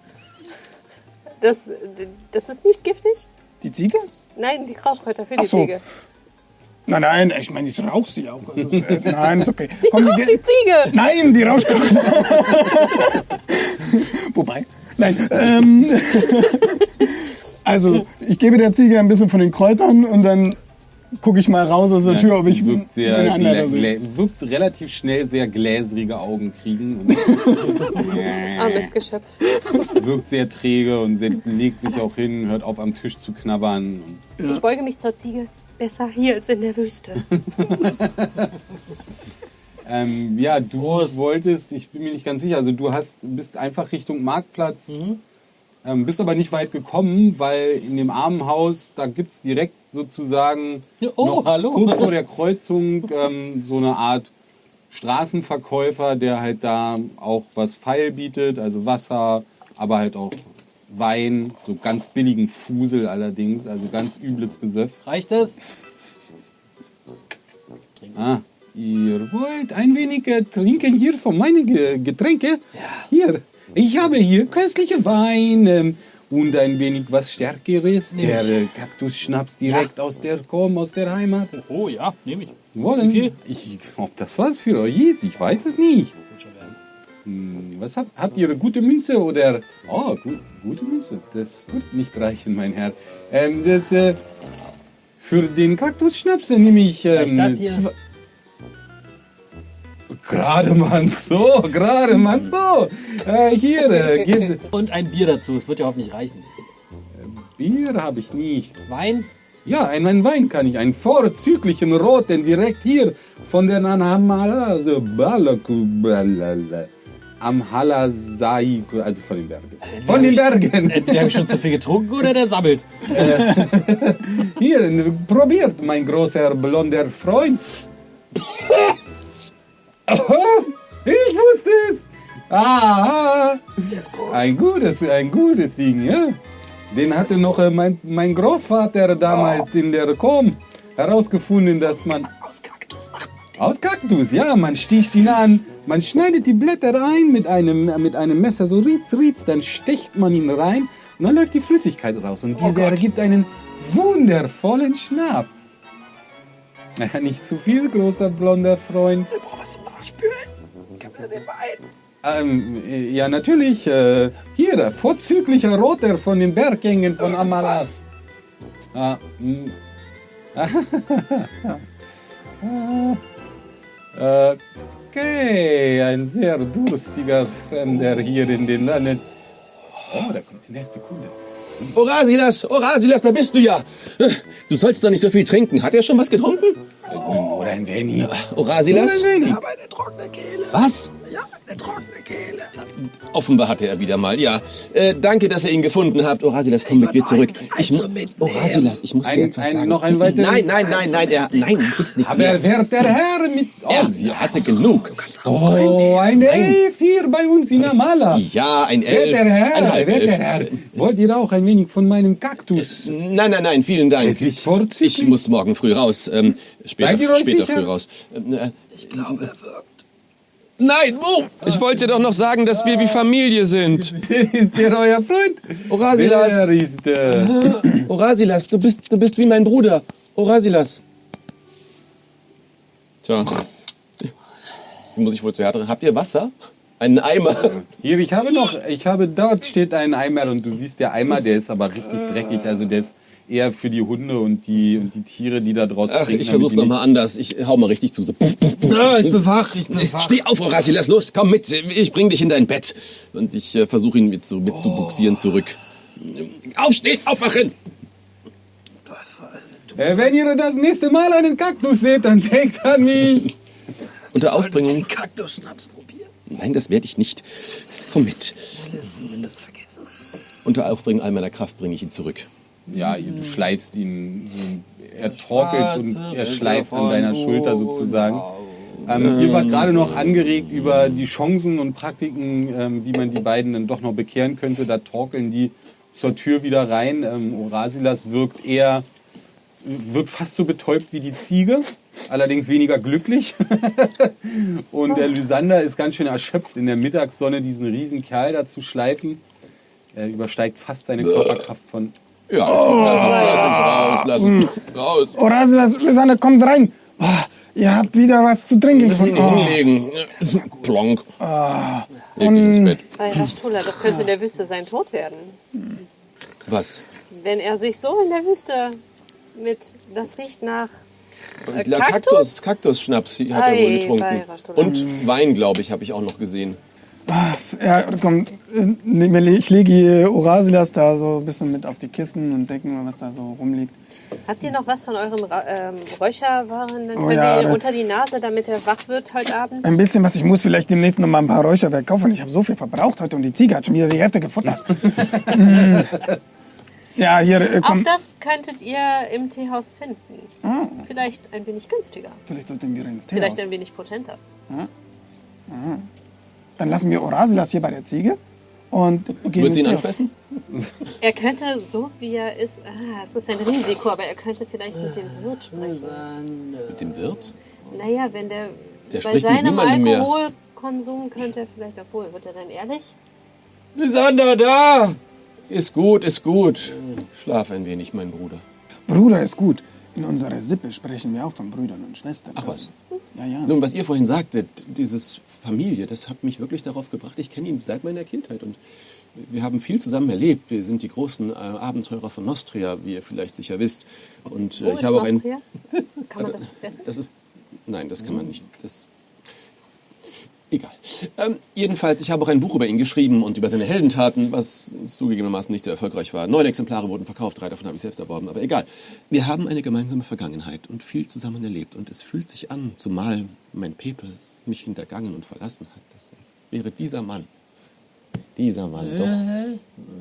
Das ist nicht giftig? Die Ziege? Nein, die Rauschkräuter für die Ach so. Ziege. Nein, ich meine, ich rauche sie auch. Also, nein, ist okay. Die raucht die Ziege! Nein, die Rauschkräuter. Wobei, nein. Also, ich gebe der Ziege ein bisschen von den Kräutern und dann gucke ich mal raus aus der Tür, ob ich wirkt wirkt relativ schnell sehr gläserige Augen kriegen. Armes Geschöpf. Wirkt sehr träge und legt sich auch hin, hört auf am Tisch zu knabbern. Ich beuge mich zur Ziege. Besser hier als in der Wüste. Ja, du wolltest, ich bin mir nicht ganz sicher, also du bist einfach Richtung Marktplatz, bist aber nicht weit gekommen, weil in dem Armenhaus, da gibt es direkt sozusagen kurz vor der Kreuzung so eine Art Straßenverkäufer, der halt da auch was feil bietet, also Wasser, aber halt auch Wein, so ganz billigen Fusel allerdings, also ganz übles Gesöff. Reicht es? Ihr wollt ein wenig trinken hier von meinen Getränke? Ja. Hier, ich habe hier köstliche Wein und ein wenig was Stärkeres. Der Kaktusschnaps direkt aus der Heimat. Oh ja, nehme ich. Wollen? Wie viel? Ob das was für euch ist, ich weiß es nicht. Was habt ihr, gute Münze oder... Oh, gute Münze. Das wird nicht reichen, mein Herr. Für den Kaktusschnaps nehme ich... das hier? Gerade mal so. Hier, geht... Und ein Bier dazu, es wird ja hoffentlich reichen. Bier habe ich nicht. Wein? Ja, einen Wein kann ich. Einen vorzüglichen roten, direkt hier von den Amhalasai, also von den Bergen. Von den Bergen. Entweder habe ich schon zu viel getrunken oder der sammelt. Hier, probiert, mein großer blonder Freund. Ich wusste es. Ein gutes Ding, ja. Den hatte noch mein Großvater damals in der Com herausgefunden, dass man... Aus Kaktus macht man. Aus Kaktus, ja. Man sticht ihn an, man schneidet die Blätter ein mit einem Messer, so rietz, dann sticht man ihn rein und dann läuft die Flüssigkeit raus. Und dieser ergibt einen wundervollen Schnaps. Nicht zu viel, großer blonder Freund. Ich brauche was zum Nachspülen. Gib mir den Wein. Ja, natürlich. Hier, vorzüglicher Roter von den Berggängen von Amaras. Okay, ein sehr durstiger Fremder hier in den Landen. Oh, da kommt die nächste Kunde. Orasilas, da bist du ja. Du sollst doch nicht so viel trinken. Hat er schon was getrunken? Oder ein wenig. Orasilas? Ich habe eine trockene Kehle. Was? Ja, eine trockene Kehle. Offenbar hatte er wieder mal, ja. Danke, dass ihr ihn gefunden habt. Orasilas, komm mit mir zurück. Orasilas, ich muss dir etwas sagen. Noch ein weiteres? Nein, du kriegst nichts Aber mehr. wird der Herr mit... Sie hatte genug. Ein Elf hier bei uns in Amala. Ja, ein Elf. Wird der Herr, ein Halbelf. Wollt ihr auch ein wenig von meinem Kaktus? Nein, vielen Dank. Es ist vorzüglich. Ich muss morgen früh raus. Später sicher? früh raus. Ich glaube, er wirkt. Nein, ich wollte doch noch sagen, dass wir wie Familie sind. Ist der euer Freund? Orasilas. Wer ist Orasilas, du bist wie mein Bruder. Orasilas. Tja. Muss ich wohl zu härter. Habt ihr Wasser? Einen Eimer? Hier, dort steht ein Eimer und du siehst, der Eimer, der ist aber richtig dreckig. Also der ist eher für die Hunde und die Tiere, die da draußen Ach, ich versuch's nochmal anders. Ich hau mal richtig zu. So. Ja, ich bin wach. Steh auf, Orasilas, los, komm mit. Ich bring dich in dein Bett. Und ich versuche ihn mit zu buxieren zurück. Aufstehen, aufwachen! Wenn ihr das nächste Mal einen Kaktus seht, dann denkt an mich. Unter Aufbringung. den Kaktusschnaps probieren. Nein, das werde ich nicht. Komm mit. Ich will es zumindest vergessen. Unter Aufbringen all meiner Kraft bringe ich ihn zurück. Ja, du schleifst ihn, er torkelt und er schleift an deiner Schulter sozusagen. Ihr wart gerade noch angeregt über die Chancen und Praktiken, wie man die beiden dann doch noch bekehren könnte. Da torkeln die zur Tür wieder rein. Orasilas wirkt fast so betäubt wie die Ziege, allerdings weniger glücklich. Und der Lysander ist ganz schön erschöpft, in der Mittagssonne diesen riesen Kerl da zu schleifen. Er übersteigt fast seine Körperkraft von... Ja, lass uns raus. Orasilas, Lysander, kommt rein. Oh, ihr habt wieder was zu trinken gefunden. Hinlegen. Plonk. Leg dich ins Bett. Herr Struller, das könnte in der Wüste sein Tod werden. Was? Wenn er sich so in der Wüste das riecht nach Kaktusschnaps hat er wohl getrunken. Und Wein, glaube ich, habe ich auch noch gesehen. Ja, komm, ich lege Orasilas da so ein bisschen mit auf die Kissen und denke mal, was da so rumliegt. Habt ihr noch was von euren Räucherwaren? Dann können wir ihn unter die Nase, damit er wach wird heute Abend. Ein bisschen was, ich muss vielleicht demnächst noch mal ein paar Räucherwerk kaufen. Ich habe so viel verbraucht heute und die Ziege hat schon wieder die Hälfte gefuttert. Ja, hier, komm. Auch das könntet ihr im Teehaus finden. Vielleicht ein wenig günstiger. Vielleicht sollten wir ins Teehaus. Vielleicht ein wenig potenter. Dann lassen wir Orasilas hier bei der Ziege und gehen Würdest du ihn ins anfressen? Er könnte, so wie er ist, es ist ein Risiko, aber er könnte vielleicht mit dem Wirt sprechen. Mit dem Wirt? Naja, wenn der bei spricht mit seinem niemandem mehr. Alkoholkonsum könnte er vielleicht, obwohl, wird er dann ehrlich? Lysander, da! Ist gut, ist gut. Schlaf ein wenig, mein Bruder. Bruder ist gut. In unserer Sippe sprechen wir auch von Brüdern und Schwestern. Ach was. Ja, ja. Nun, was ihr vorhin sagtet, dieses Familie, das hat mich wirklich darauf gebracht. Ich kenne ihn seit meiner Kindheit und wir haben viel zusammen erlebt. Wir sind die großen Abenteurer von Nostria, wie ihr vielleicht sicher wisst. Und Wo ich ist habe auch ein. Nostria? Kann man das essen? Das ist. Nein, das kann man nicht. Das. Egal. Jedenfalls, ich habe auch ein Buch über ihn geschrieben und über seine Heldentaten, was zugegebenermaßen nicht sehr erfolgreich war. 9 Exemplare wurden verkauft, 3 davon habe ich selbst erworben, aber egal. Wir haben eine gemeinsame Vergangenheit und viel zusammen erlebt. Und es fühlt sich an, zumal mein Pepel mich hintergangen und verlassen hat, als wäre dieser Mann doch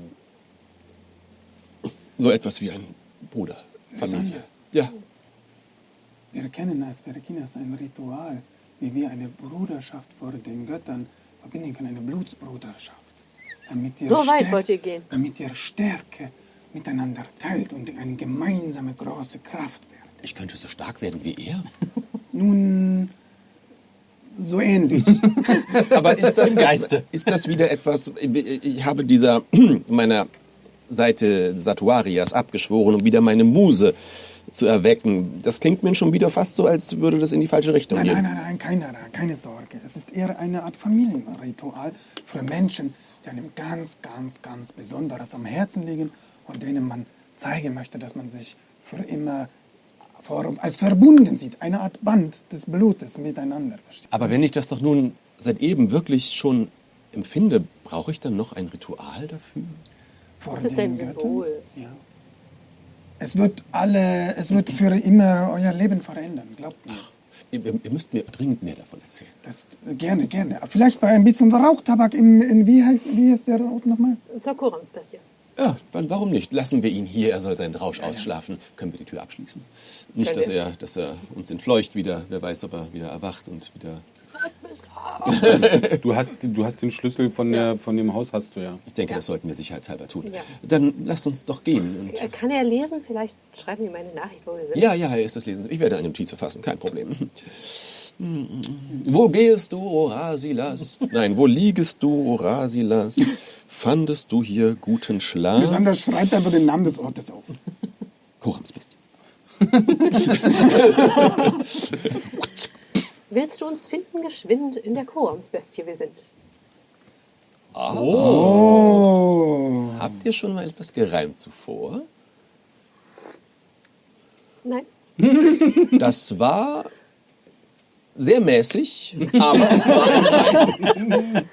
so etwas wie ein Bruder, Familie. Ja. Wir kennen als Verkinas ein Ritual, wie wir eine Bruderschaft vor den Göttern verbinden können, eine Blutsbruderschaft. Damit ihr So weit wollt ihr gehen? Damit ihr Stärke miteinander teilt und eine gemeinsame große Kraft werdet. Ich könnte so stark werden wie er. Nun, so ähnlich. Aber ist das, Geiste. ist das wieder etwas, ich habe meiner Seite Satuarias abgeschworen, um wieder meine Muse zu erwecken. Das klingt mir schon wieder fast so, als würde das in die falsche Richtung Nein, gehen. nein, keine Sorge. Es ist eher eine Art Familienritual für Menschen, die einem ganz, ganz, ganz Besonderes am Herzen liegen und denen man zeigen möchte, dass man sich für immer als verbunden sieht. Eine Art Band des Blutes miteinander. Aber wenn ich das doch nun seit eben wirklich schon empfinde, brauche ich dann noch ein Ritual dafür? Vor Das ist den ein Symbol. Göttern? Ja. Es wird für immer euer Leben verändern, glaubt mir. Ihr müsst mir dringend mehr davon erzählen. Das, gerne. Vielleicht war ein bisschen Rauchtabak wie heißt der Ort nochmal? Zur Kuramsbestie. Ja, warum nicht? Lassen wir ihn hier, er soll seinen Rausch ausschlafen. Können wir die Tür abschließen? Nicht, dass er uns entfleucht wieder, wer weiß, ob er wieder erwacht und wieder... Du hast den Schlüssel von dem Haus, hast du ja. Ich denke, das sollten wir sicherheitshalber tun. Ja. Dann lasst uns doch gehen. Und Kann er lesen? Vielleicht schreiben wir ihm eine Nachricht, wo wir sind. ja, er ist das Lesen. Ich werde eine Notiz verfassen, kein Problem. Wo gehst du, Orasilas? Nein, wo liegest du, Orasilas? Fandest du hier guten Schlaf? Besonders schreibt einfach den Namen des Ortes auf. Koramsbestie. Willst du uns finden, geschwind in der Kuramsbestie wir sind? Oh. Habt ihr schon mal etwas gereimt zuvor? Nein? Das war sehr mäßig, aber es war ein Reim.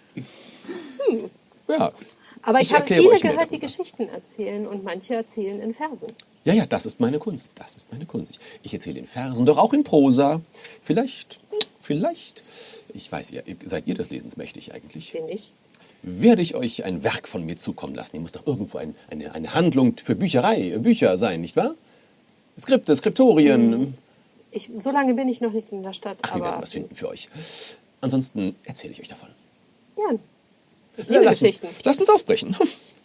Ja. Aber ich habe erkläre viele euch mehr gehört, die darüber. Geschichten erzählen und manche erzählen in Versen. Ja, das ist meine Kunst. Das ist meine Kunst. Ich erzähle in Versen, doch auch in Prosa. Vielleicht. Ich weiß, seid ihr des Lesens mächtig eigentlich? Bin ich? Werde ich euch ein Werk von mir zukommen lassen. Ihr muss doch irgendwo eine Handlung für Bücher sein, nicht wahr? Skripte, Skriptorien. So lange bin ich noch nicht in der Stadt. Ach, wir aber werden was finden für euch. Ansonsten erzähle ich euch davon. Ja, ich liebe Geschichten. Lasst uns aufbrechen.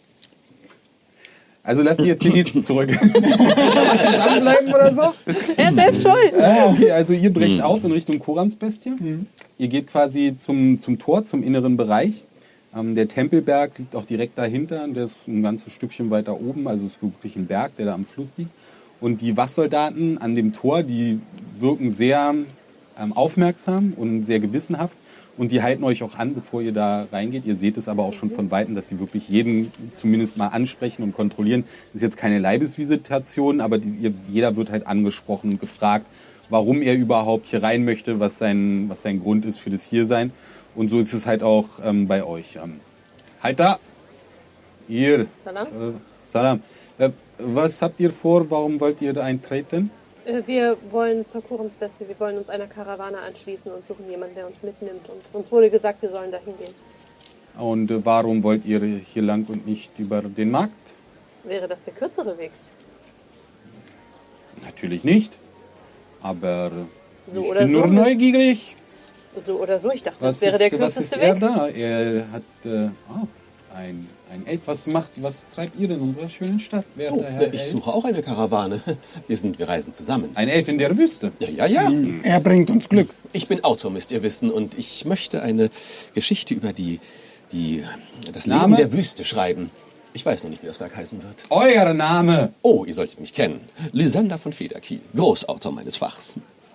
Also lasst die jetzt die nächsten zurück. Zusammenbleiben oder so? Er ist selbst schuld. Okay, also ihr brecht auf in Richtung Koramsbestie. Ihr geht quasi zum Tor, zum inneren Bereich. Der Tempelberg liegt auch direkt dahinter. Der ist ein ganzes Stückchen weiter oben. Also es ist wirklich ein Berg, der da am Fluss liegt. Und die Wachsoldaten an dem Tor, die wirken sehr aufmerksam und sehr gewissenhaft. Und die halten euch auch an, bevor ihr da reingeht. Ihr seht es aber auch schon von Weitem, dass die wirklich jeden zumindest mal ansprechen und kontrollieren. Das ist jetzt keine Leibesvisitation, aber jeder wird halt angesprochen und gefragt, warum er überhaupt hier rein möchte, was sein Grund ist für das Hiersein. Und so ist es halt auch bei euch. Halt da! Ihr! Salam. Salam. Was habt ihr vor? Warum wollt ihr da eintreten? Wir wollen zur Kuramsbestie, wir wollen uns einer Karawane anschließen und suchen jemanden, der uns mitnimmt. Und uns wurde gesagt, wir sollen dahin gehen. Und warum wollt ihr hier lang und nicht über den Markt? Wäre das der kürzere Weg? Natürlich nicht. Aber So ich oder bin so nur müssen- neugierig. So oder so, ich dachte, Was das wäre der ist kürzeste er Weg. da? Er hat ein Elf. Was treibt ihr denn in unserer schönen Stadt? Ich suche auch eine Karawane. Wir reisen zusammen. Ein Elf in der Wüste? Ja. Er bringt uns Glück. Ich bin Autor, müsst ihr wissen, und ich möchte eine Geschichte über das Leben der Wüste schreiben. Ich weiß noch nicht, wie das Werk heißen wird. Euer Name? Oh, ihr solltet mich kennen. Lysander von Federkiel, Großautor meines Fachs.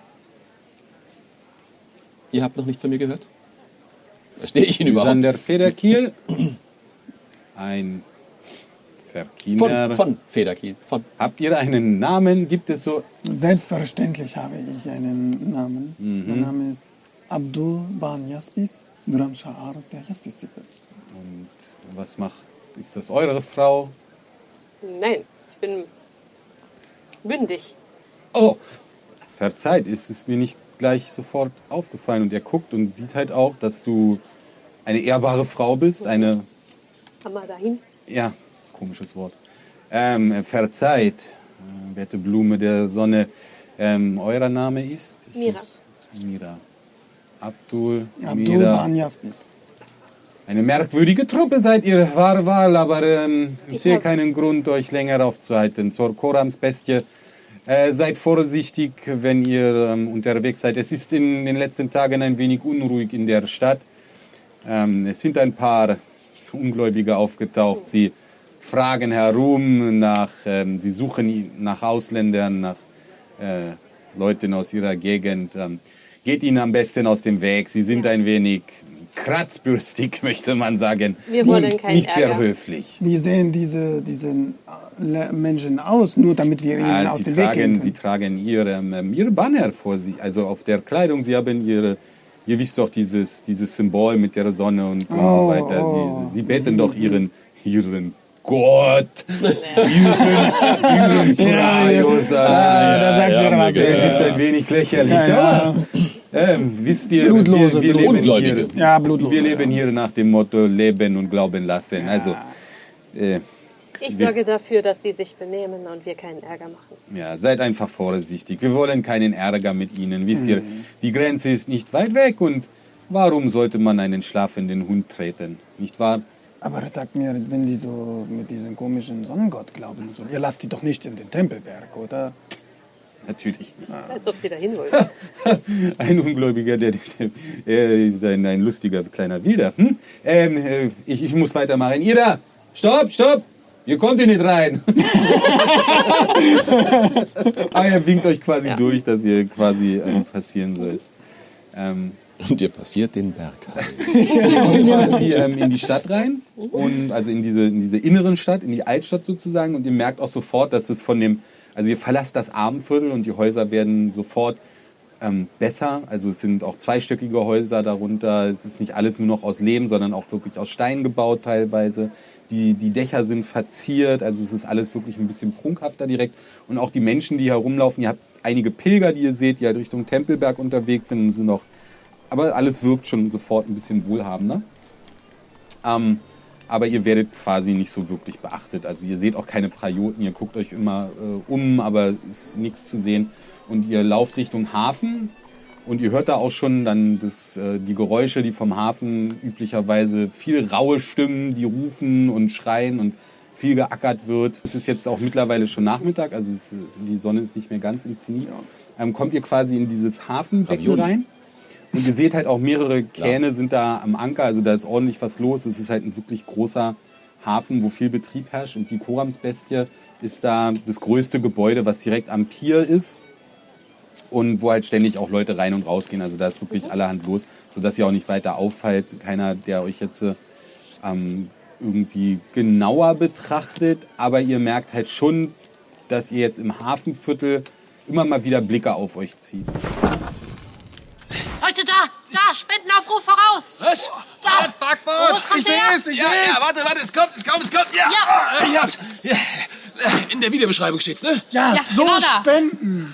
Ihr habt noch nicht von mir gehört? Verstehe ich ihn überhaupt? Lysander Federkiel. Ein Verkiener. Von Federkiel. Habt ihr einen Namen? Gibt es so... Selbstverständlich habe ich einen Namen. Mein Name ist Abdul Ban Jaspis, Duram Sha'ar der Jaspis-Sippe. Und was macht... Ist das eure Frau? Nein, ich bin mündig. Oh, verzeiht, ist es mir nicht gleich sofort aufgefallen. Und er guckt und sieht halt auch, dass du eine ehrbare Frau bist. Eine... Hammer dahin. Ja, komisches Wort. Verzeiht, werte Blume der Sonne. Euer Name ist? Mira. Abdul Ban Jaspis. Eine merkwürdige Truppe seid ihr, wahr, aber ich sehe keinen Grund, euch länger aufzuhalten. Zur Korams Bestie, seid vorsichtig, wenn ihr unterwegs seid. Es ist in den letzten Tagen ein wenig unruhig in der Stadt. Es sind ein paar Ungläubige aufgetaucht. Sie fragen herum sie suchen nach Ausländern, nach Leuten aus ihrer Gegend. Geht ihnen am besten aus dem Weg. Sie sind ein wenig kratzbürstig, möchte man sagen. Wir wollen keinen Nicht sehr Ärger. höflich. Wie sehen diese Menschen aus, nur damit wir ihnen aus dem Weg gehen Sie können? tragen ihre Banner vor sich, also auf der Kleidung. Sie haben ihr wisst doch dieses Symbol mit der Sonne und so weiter. Sie beten doch ihren Gott, ihren Praios. Da sagt er was. Es ist ein wenig lächerlich, aber wisst ihr, Blutlose, wir leben Ungläubige. hier, Ja, Blutlose. wir leben hier nach dem Motto Leben und Glauben lassen. Also, Ich sorge dafür, dass sie sich benehmen und wir keinen Ärger machen. ja, seid einfach vorsichtig. Wir wollen keinen Ärger mit Ihnen. Wisst ihr, die Grenze ist nicht weit weg und warum sollte man einen schlafenden Hund treten? Nicht wahr? Aber sagt mir, wenn die so mit diesem komischen Sonnengott glauben, so, ihr lasst die doch nicht in den Tempelberg, oder? Natürlich. Als ob sie dahin wollen. Ein Ungläubiger, er ist ein lustiger kleiner Wilder. Ich muss weitermachen. Ihr da! Stopp! Ihr kommt hier nicht rein. Er winkt euch quasi durch, dass ihr quasi passieren sollt. Und ihr passiert den Berg. Ihr kommt quasi in die Stadt rein, und also in diese inneren Stadt, in die Altstadt sozusagen, und ihr merkt auch sofort, dass es also ihr verlasst das Armenviertel und die Häuser werden sofort besser. Also es sind auch zweistöckige Häuser darunter. Es ist nicht alles nur noch aus Lehm, sondern auch wirklich aus Stein gebaut teilweise. Die Dächer sind verziert, also es ist alles wirklich ein bisschen prunkhafter direkt. Und auch die Menschen, die herumlaufen, ihr habt einige Pilger, die ihr seht, die halt Richtung Tempelberg unterwegs sind und sind auch, aber alles wirkt schon sofort ein bisschen wohlhabender. Aber ihr werdet quasi nicht so wirklich beachtet. Also ihr seht auch keine Prioten, ihr guckt euch immer aber ist nichts zu sehen. Und ihr lauft Richtung Hafen und ihr hört da auch schon dann die Geräusche, die vom Hafen üblicherweise, viel raue Stimmen, die rufen und schreien und viel geackert wird. Es ist jetzt auch mittlerweile schon Nachmittag, also die Sonne ist nicht mehr ganz im Zenit. Kommt ihr quasi in dieses Hafenbecken rein. Und ihr seht halt auch mehrere Kähne sind da am Anker, also da ist ordentlich was los. Es ist halt ein wirklich großer Hafen, wo viel Betrieb herrscht. Und die Korams Bestie ist da das größte Gebäude, was direkt am Pier ist. Und wo halt ständig auch Leute rein und rausgehen. Also da ist wirklich allerhand los, sodass ihr auch nicht weiter auffällt. Keiner, der euch jetzt irgendwie genauer betrachtet. Aber ihr merkt halt schon, dass ihr jetzt im Hafenviertel immer mal wieder Blicke auf euch zieht. Leute, da, Spendenaufruf voraus. Was? Da, Backbord! Los, kommt Ich sehe her. es! Ja, warte, es kommt! Ja! Ich hab's! Ja. In der Videobeschreibung steht's, ne? Ja, Ja, so genau da. spenden.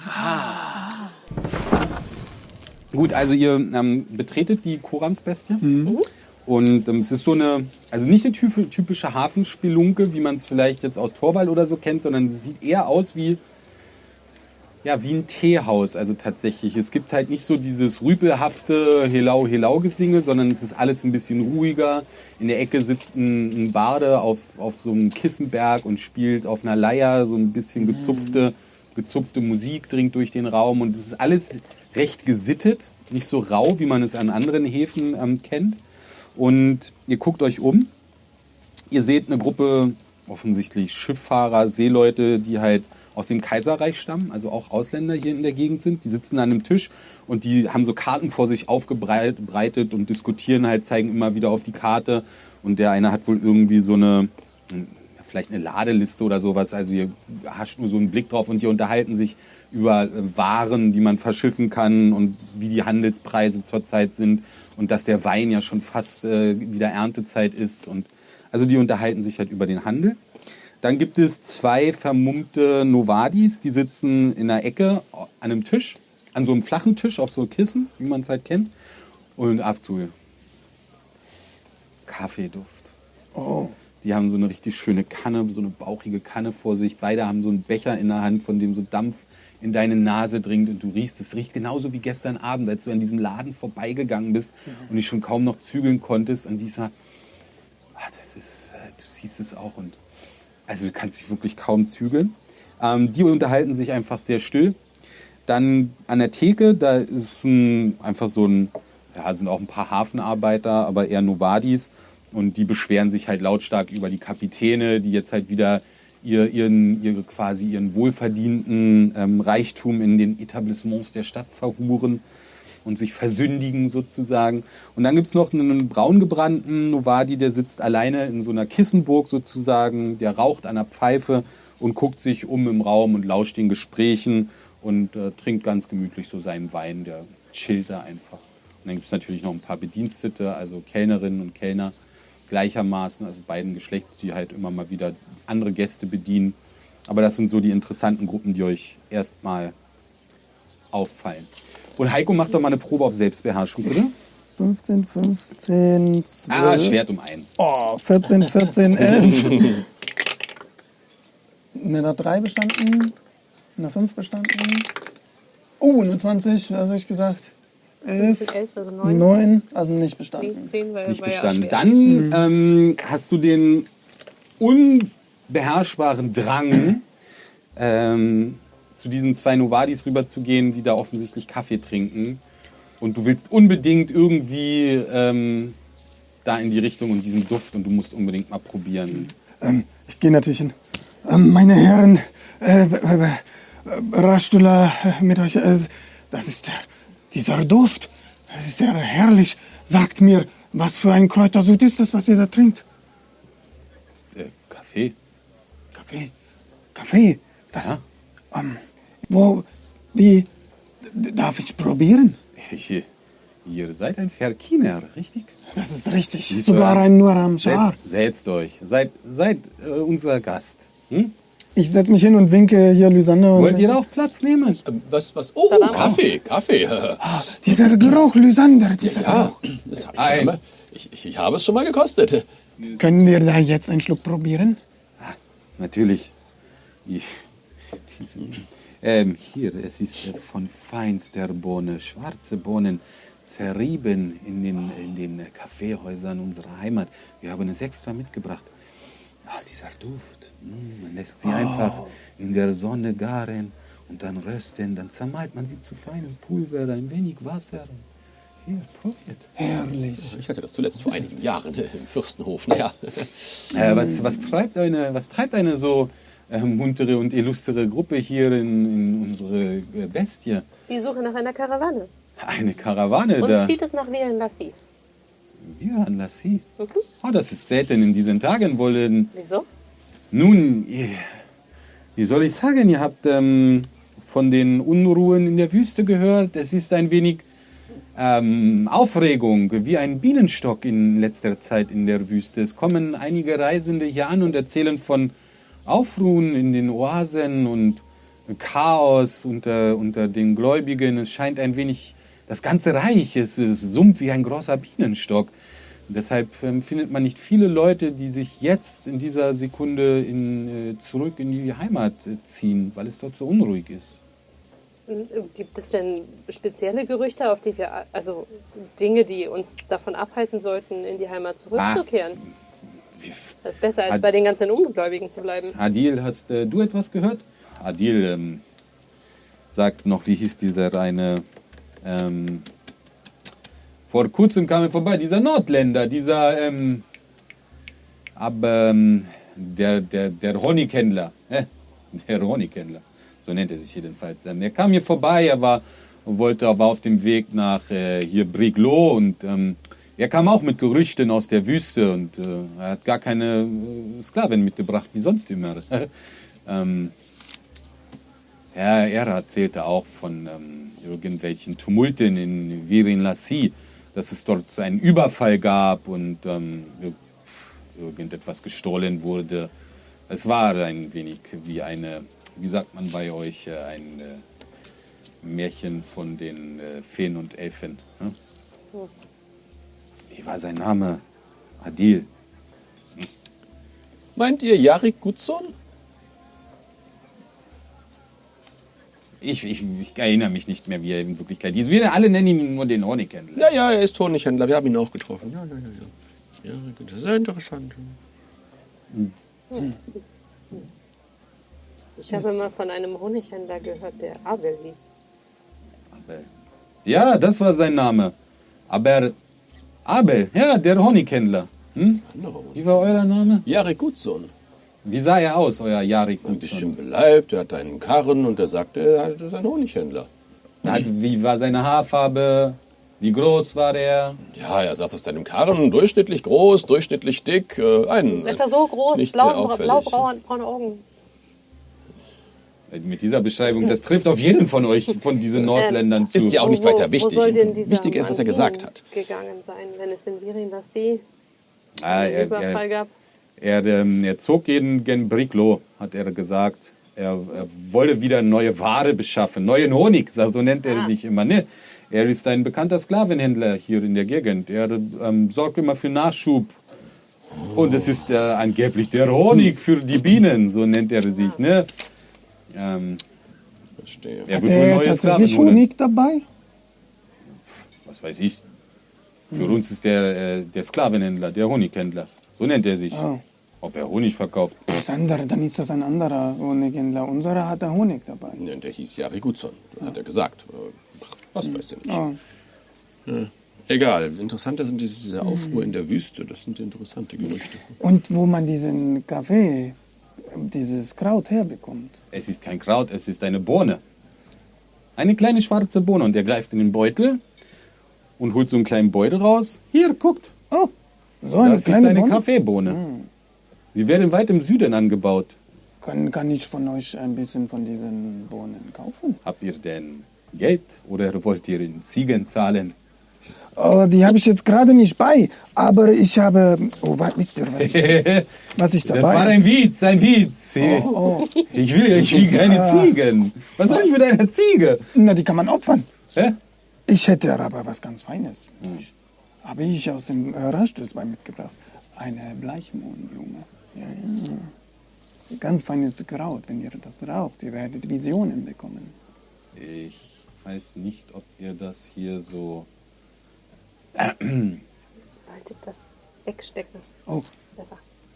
Gut, also ihr betretet die Korams Bestie. Und es ist so also nicht eine typische Hafenspelunke, wie man es vielleicht jetzt aus Torwald oder so kennt, sondern es sieht eher aus wie ja, wie ein Teehaus, also tatsächlich. Es gibt halt nicht so dieses rüpelhafte Helau-Helau-Gesinge, sondern es ist alles ein bisschen ruhiger. In der Ecke sitzt ein Barde auf so einem Kissenberg und spielt auf einer Leier so ein bisschen gezupfte Musik dringt durch den Raum. Und es ist alles recht gesittet, nicht so rau, wie man es an anderen Häfen kennt. Und ihr guckt euch um. Ihr seht eine Gruppe offensichtlich Schifffahrer, Seeleute, die halt aus dem Kaiserreich stammen, also auch Ausländer hier in der Gegend sind. Die sitzen an einem Tisch und die haben so Karten vor sich aufgebreitet und diskutieren halt, zeigen immer wieder auf die Karte. Und der eine hat wohl irgendwie so vielleicht eine Ladeliste oder sowas. Also ihr hascht nur so einen Blick drauf und die unterhalten sich über Waren, die man verschiffen kann und wie die Handelspreise zurzeit sind und dass der Wein ja schon fast wieder Erntezeit ist. Und also die unterhalten sich halt über den Handel. Dann gibt es 2 vermummte Novadis, die sitzen in der Ecke an einem Tisch, an so einem flachen Tisch auf so Kissen, wie man es halt kennt. Und ab zu Kaffeeduft. Oh. Die haben so eine richtig schöne Kanne, so eine bauchige Kanne vor sich. Beide haben so einen Becher in der Hand, von dem so Dampf in deine Nase dringt. Und du riechst, es riecht genauso wie gestern Abend, als du an diesem Laden vorbeigegangen bist und dich schon kaum noch zügeln konntest. Und dieser, das ist, du siehst es auch und also du kannst dich wirklich kaum zügeln. Die unterhalten sich einfach sehr still. Dann an der Theke, da ist einfach so ein, ja, sind auch ein paar Hafenarbeiter, aber eher Novadis. Und die beschweren sich halt lautstark über die Kapitäne, die jetzt halt wieder ihren wohlverdienten Reichtum in den Etablissements der Stadt verhuren und sich versündigen sozusagen. Und dann gibt's noch einen braungebrannten Novadi, der sitzt alleine in so einer Kissenburg sozusagen, der raucht an der Pfeife und guckt sich um im Raum und lauscht den Gesprächen und trinkt ganz gemütlich so seinen Wein, der chillt da einfach. Und dann gibt's natürlich noch ein paar Bedienstete, also Kellnerinnen und Kellner gleichermaßen, also beiden Geschlechts, die halt immer mal wieder andere Gäste bedienen. Aber das sind so die interessanten Gruppen, die euch erstmal auffallen. Und Heiko, mach doch mal eine Probe auf Selbstbeherrschung, bitte. 15, 15, 12. Schwert um 1. Oh, 14, 14, 11. Eine 3 bestanden. Eine 5 bestanden. Eine 20, was habe ich gesagt? 11, 11 also 9. 9, also nicht bestanden. Nee, 10, weil Nicht war bestanden. Ja schwer. Dann hast du den unbeherrschbaren Drang, zu diesen 2 Novadis rüberzugehen, die da offensichtlich Kaffee trinken. Und du willst unbedingt irgendwie da in die Richtung und diesen Duft und du musst unbedingt mal probieren. Ich gehe natürlich hin. Meine Herren, Rastula mit euch, das ist dieser Duft. Das ist sehr herrlich. Sagt mir, was für ein Kräutersud ist das, was ihr da trinkt? Kaffee. Kaffee. Das. Ja. Wie darf ich probieren? Ihr seid ein Verkiner, richtig? Das ist richtig. Sogar ein Nuram Shah. Setzt euch. Seid unser Gast. Hm? Ich setze mich hin und winke hier Lysander. Wollt ihr auch Platz nehmen? Was? Oh, Kaffee. Dieser Geruch, Lysander, dieser Geruch. Ich habe es schon mal gekostet. Können wir da jetzt einen Schluck probieren? Natürlich. Hier, es ist von feinster Bohne, schwarze Bohnen, zerrieben in den Kaffeehäusern unserer Heimat. Wir haben es extra mitgebracht. Dieser Duft, man lässt sie einfach in der Sonne garen und dann rösten, dann zermalt man sie zu feinem Pulver, ein wenig Wasser. Hier, probiert. Herrlich. Ich hatte das zuletzt vor einigen Jahren im Fürstenhof. Naja. Was treibt eine so muntere und illustre Gruppe hier in unsere Bestie? Die Suche nach einer Karawane. Eine Karawane Uns da. zieht es nach Viren-Lassi. Viren-Lassi? Das ist selten in diesen Tagen wollen. Wieso? Nun, wie soll ich sagen, ihr habt von den Unruhen in der Wüste gehört. Es ist ein wenig Aufregung, wie ein Bienenstock in letzter Zeit in der Wüste. Es kommen einige Reisende hier an und erzählen von Aufruhen in den Oasen und Chaos unter den Gläubigen. Es scheint ein wenig, das ganze Reich, es summt wie ein großer Bienenstock. Deshalb findet man nicht viele Leute, die sich jetzt in dieser Sekunde zurück in die Heimat ziehen, weil es dort so unruhig ist. Gibt es denn spezielle Gerüchte, auf die wir, also Dinge, die uns davon abhalten sollten, in die Heimat zurückzukehren? Das ist besser, als bei den ganzen Ungläubigen zu bleiben. Adil, hast du etwas gehört? Adil sagt noch, wie hieß dieser eine... vor kurzem kam er vorbei, dieser Nordländer, dieser... der Honighändler. Der Honighändler. So nennt er sich jedenfalls. Er kam hier vorbei, er war auf dem Weg nach hier Briglo und er kam auch mit Gerüchten aus der Wüste und er hat gar keine Sklaven mitgebracht, wie sonst immer. Er erzählte auch von irgendwelchen Tumulten in Virin-Lassi, dass es dort einen Überfall gab und irgendetwas gestohlen wurde. Es war ein wenig wie eine, wie sagt man bei euch, ein Märchen von den Feen und Elfen. Hm? Wie war sein Name? Adil. Meint ihr Yarik Gutson? Ich erinnere mich nicht mehr, wie er in Wirklichkeit ist. Wir alle nennen ihn nur den Honighändler. Ja, er ist Honighändler. Wir haben ihn auch getroffen. Ja. Ja, das ist sehr interessant. Ich habe mal von einem Honighändler gehört, der Abel hieß. Abel. Ja, das war sein Name. Aber Abel, ja, der Honighändler. Hm? Wie war euer Name? Yarik Gutson. Wie sah er aus, euer Yarik Gutson? Ein bisschen beleibt, er hatte einen Karren und er sagte, er ist ein Honighändler. Wie war seine Haarfarbe? Wie groß war er? Ja, er saß auf seinem Karren, durchschnittlich groß, durchschnittlich dick. Ist etwa so groß, blaubraune Augen. Mit dieser Beschreibung, das trifft auf jeden von euch, von diesen Nordländern zu. Ist ja auch nicht weiter wichtig. Wo soll denn dieser Wichtig ist, was er gesagt hat. Gegangen sein, wenn es in Virin-Lassi einen Überfall gab? Er zog gen Briglo, hat er gesagt. Er wolle wieder neue Ware beschaffen, neuen Honig, so nennt er sich immer. Ne? Er ist ein bekannter Sklavenhändler hier in der Gegend. Er sorgt immer für Nachschub. Und es ist angeblich der Honig für die Bienen, so nennt er sich. Ne? Verstehe. Hat er tatsächlich Honig dabei? Was weiß ich. Für uns ist der Sklavenhändler, der Honighändler. So nennt er sich. Oh. Ob er Honig verkauft. Dann ist das ein anderer Honighändler. Unserer hat der Honig dabei. Ja, der hieß Yarik Gutson, hat er gesagt. Was weiß der nicht. Oh. Ja. Egal, interessanter sind diese Aufruhr in der Wüste. Das sind interessante Gerüchte. Und wo man diesen Kaffee, dieses Kraut herbekommt. Es ist kein Kraut, es ist eine Bohne. Eine kleine schwarze Bohne. Und er greift in den Beutel und holt so einen kleinen Beutel raus. Hier, guckt. Oh, so eine das kleine ist eine Bohne? Kaffeebohne. Sie werden weit im Süden angebaut. Kann ich von euch ein bisschen von diesen Bohnen kaufen? Habt ihr denn Geld oder wollt ihr in Ziegen zahlen? Oh, die habe ich jetzt gerade nicht bei, aber ich habe... Oh, wisst ihr, was ich dabei... Das war ein Witz. Oh. Ich will keine Ziegen. Was soll ich mit einer Ziege? Na, die kann man opfern. Hä? Ich hätte aber was ganz Feines. Habe ich aus dem Raststößbein mitgebracht. Eine Bleichmohnblume. Ja. Ganz feines Kraut. Wenn ihr das raucht, ihr werdet Visionen bekommen. Ich weiß nicht, ob ihr das hier so... Solltet das wegstecken. Oh. Besser.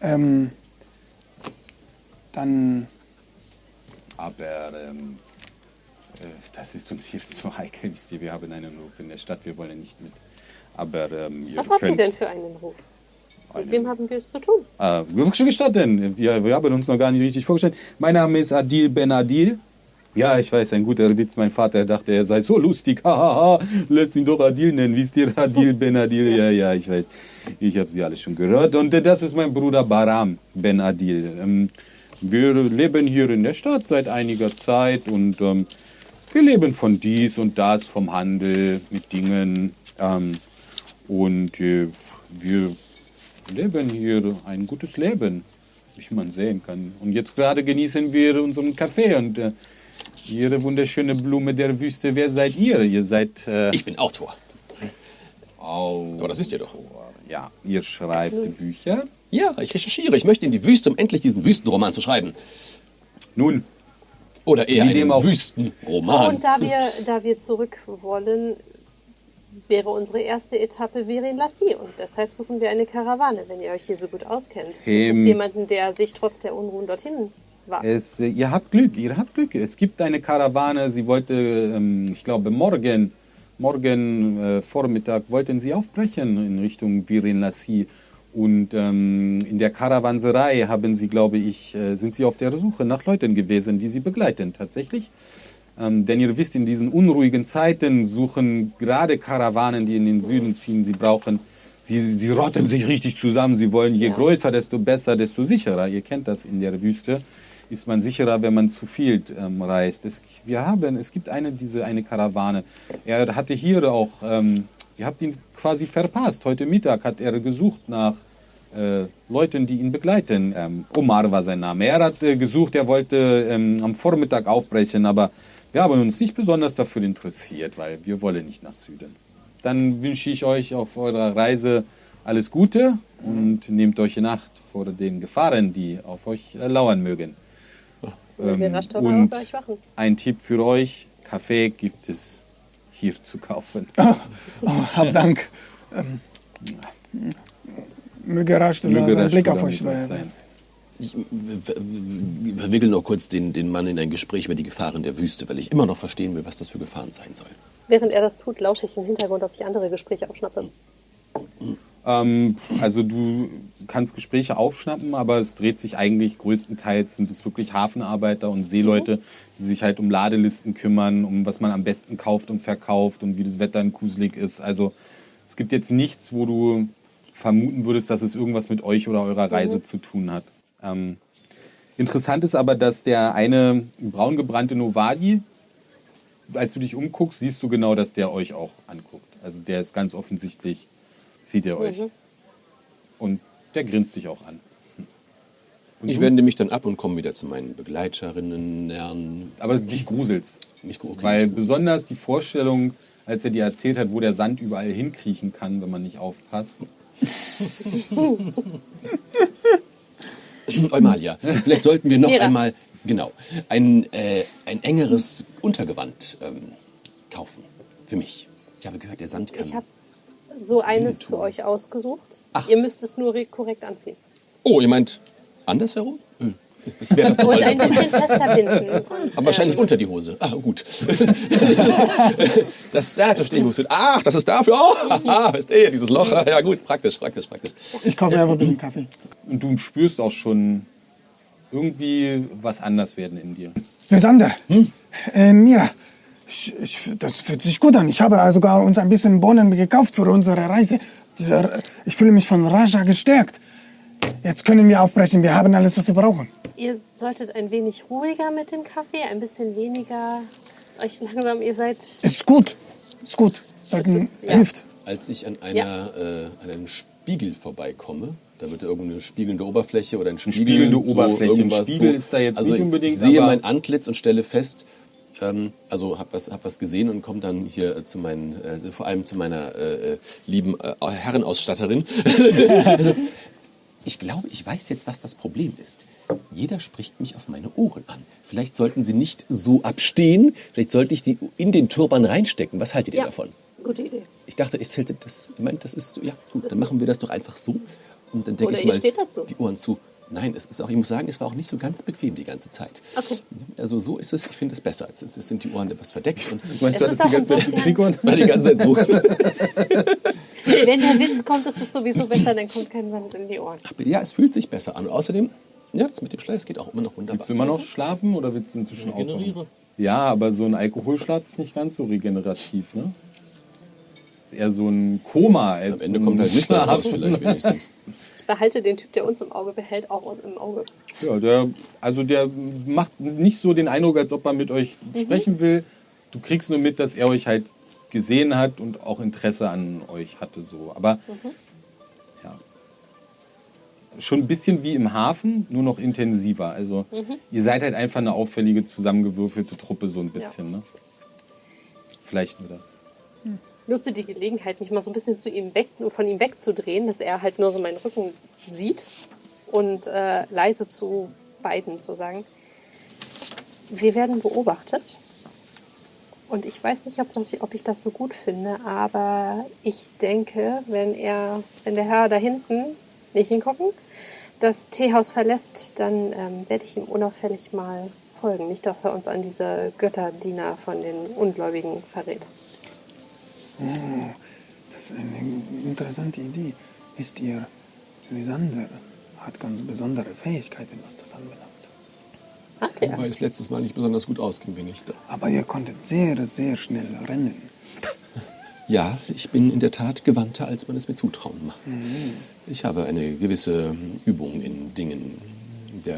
Dann... Aber das ist uns hier zu heikel. Wisst ihr, wir haben einen Ruf in der Stadt, wir wollen nicht mit. Aber was habt ihr denn für einen Ruf? Mit wem haben wir es zu tun? Schon gestatten. Wir haben uns noch gar nicht richtig vorgestellt. Mein Name ist Adil Ben Adil. Ja, ich weiß, ein guter Witz. Mein Vater dachte, er sei so lustig. Hahaha, lässt ihn doch Adil nennen. Wisst ihr, Adil Ben Adil? Ja, ich weiß. Ich habe sie alle schon gehört. Und das ist mein Bruder Baram Ben Adil. Wir leben hier in der Stadt seit einiger Zeit und wir leben von dies und das, vom Handel mit Dingen. Und wir leben hier ein gutes Leben, wie man sehen kann. Und jetzt gerade genießen wir unseren Kaffee und Ihre wunderschöne Blume der Wüste. Wer seid ihr? Ihr seid... Ich bin Autor. Aber das wisst ihr doch. Ja, ihr schreibt Bücher. Ja, ich recherchiere. Ich möchte in die Wüste, um endlich diesen Wüstenroman zu schreiben. Nun, Oder eher Wie dem einen auch- Wüstenroman. Und da wir zurück wollen, wäre unsere erste Etappe Virin-Lassi. Und deshalb suchen wir eine Karawane, wenn ihr euch hier so gut auskennt. Gibt es jemanden, der sich trotz der Unruhen dorthin wagt? Ihr habt Glück. Es gibt eine Karawane, sie wollte, ich glaube, morgen Vormittag wollten sie aufbrechen in Richtung Virin-Lassi. Und in der Karawanserei haben sie, glaube ich, sind sie auf der Suche nach Leuten gewesen, die sie begleiten, tatsächlich. Denn ihr wisst, in diesen unruhigen Zeiten suchen gerade Karawanen, die in den Süden ziehen, sie rotten sich richtig zusammen. Sie wollen, je größer, desto besser, desto sicherer. Ihr kennt das in der Wüste. Ist man sicherer, wenn man zu viel reist. Es gibt eine Karawane. Er hatte hier auch, ihr habt ihn quasi verpasst. Heute Mittag hat er gesucht nach Leuten, die ihn begleiten. Omar war sein Name. Er hat gesucht, er wollte am Vormittag aufbrechen, aber wir haben uns nicht besonders dafür interessiert, weil wir wollen nicht nach Süden. Dann wünsche ich euch auf eurer Reise alles Gute und nehmt euch in Acht vor den Gefahren, die auf euch lauern mögen. Wir rasch doch Und auf euch wachen. ein Tipp für euch, Kaffee gibt es hier zu kaufen. Hab Dank. Möge Raschdullah seinen Blick auf euch sein. Ich verwickel noch kurz den Mann in ein Gespräch über die Gefahren der Wüste, weil ich immer noch verstehen will, was das für Gefahren sein sollen. Während er das tut, lausche ich im Hintergrund, ob ich andere Gespräche aufschnappe. Also du kannst Gespräche aufschnappen, aber es dreht sich eigentlich größtenteils, sind es wirklich Hafenarbeiter und Seeleute, die sich halt um Ladelisten kümmern, um was man am besten kauft und verkauft und wie das Wetter in Kuslik ist. Also es gibt jetzt nichts, wo du vermuten würdest, dass es irgendwas mit euch oder eurer Reise zu tun hat. Interessant ist aber, dass der eine braungebrannte Novadi, als du dich umguckst, siehst du genau, dass der euch auch anguckt. Also der ist ganz offensichtlich, sieht er euch. Und der grinst dich auch an. Und Ich du? wende mich dann ab und komme wieder zu meinen Begleiterinnen, Herren. Aber dich gruselt's. Okay, Weil mich besonders die Vorstellung, als er dir erzählt hat, wo der Sand überall hinkriechen kann, wenn man nicht aufpasst. Eumalia, vielleicht sollten wir noch Mira. einmal, ein engeres Untergewand kaufen. Für mich. Ich habe gehört, der Sand kann... Ich habe so eines für euch ausgesucht. Ihr müsst es nur korrekt anziehen. Oh, ihr meint andersherum? Ich werde das doch Und mal- ein bisschen fester binden. Und, Aber wahrscheinlich unter die Hose. Ah, gut. Das verstehe ich. Ach, das ist dafür. Oh, haha, verstehe, dieses Loch. Ja gut, praktisch. Ich kaufe einfach ein bisschen Kaffee. Und du spürst auch schon irgendwie was anders werden in dir. Lysander, Mira, das fühlt sich gut an. Ich habe sogar uns ein bisschen Bohnen gekauft für unsere Reise. Ich fühle mich von Raja gestärkt. Jetzt können wir aufbrechen. Wir haben alles, was wir brauchen. ihr solltet ein wenig ruhiger mit dem Kaffee, ein bisschen weniger euch langsam. Ihr seid... Ist gut. Sollten, hilft. Als ich an einem Spiegel vorbeikomme, da wird irgendeine spiegelnde Oberfläche oder ein Spiegel, spiegelnde Oberfläche. Ein irgendwas Spiegel ist da jetzt also nicht unbedingt, ich sehe aber- mein Antlitz und stelle fest, also hab was gesehen und komme dann hier zu meinen, vor allem zu meiner lieben Herrenausstatterin. Also, ich glaube, ich weiß jetzt, was das Problem ist. Jeder spricht mich auf meine Ohren an. Vielleicht sollten sie nicht so abstehen. Vielleicht sollte ich die in den Turban reinstecken. Was haltet ihr Ja, davon? gute Idee. Ich dachte, ich meinte, das ist so, ja gut, Das dann machen ist- wir das doch einfach so. Und dann decke Oder ich ihr mal steht dazu. die Ohren zu. Nein, es ist auch, ich muss sagen, es war auch nicht so ganz bequem die ganze Zeit. Okay. Also so ist es, ich finde es besser. Es sind die Ohren etwas verdeckt. Und Meinst Es ist auch insofern- war die ganze Zeit so. Wenn der Wind kommt, ist es sowieso besser, dann kommt kein Sand in die Ohren. Ja, es fühlt sich besser an. Und außerdem, ja, das mit dem Schleiß geht auch immer noch wunderbar. Willst du immer noch schlafen oder willst du inzwischen aufwachen? Regeneriere. Ja, aber so ein Alkoholschlaf ist nicht ganz so regenerativ, ne? Ist eher so ein Koma als Am Ende ein kommt halt nüchtern raus, Schlaf. vielleicht wenigstens. Ich behalte den Typ, der uns im Auge behält, auch im Auge. Ja, der macht nicht so den Eindruck, als ob er mit euch sprechen will. Du kriegst nur mit, dass er euch halt gesehen hat und auch Interesse an euch hatte. So. Aber ja, schon ein bisschen wie im Hafen, nur noch intensiver. Also ihr seid halt einfach eine auffällige, zusammengewürfelte Truppe so ein bisschen. Ne? Vielleicht nur das. Nutze die Gelegenheit, mich mal so ein bisschen von ihm wegzudrehen, dass er halt nur so meinen Rücken sieht und leise zu beiden zu sagen: Wir werden beobachtet. Und ich weiß nicht, ob ich das so gut finde, aber ich denke, wenn der Herr da hinten, nicht hingucken, das Teehaus verlässt, dann werde ich ihm unauffällig mal folgen. Nicht, dass er uns an diese Götterdiener von den Ungläubigen verrät. Oh, das ist eine interessante Idee. Wisst ihr, Lysander hat ganz besondere Fähigkeiten, was das anbelangt. Hat er? Wobei es letztes Mal nicht besonders gut ausging, bin ich da. Aber ihr konntet sehr, sehr schnell rennen. Ja, ich bin in der Tat gewandter, als man es mir zutrauen mag. Ich habe eine gewisse Übung in Dingen der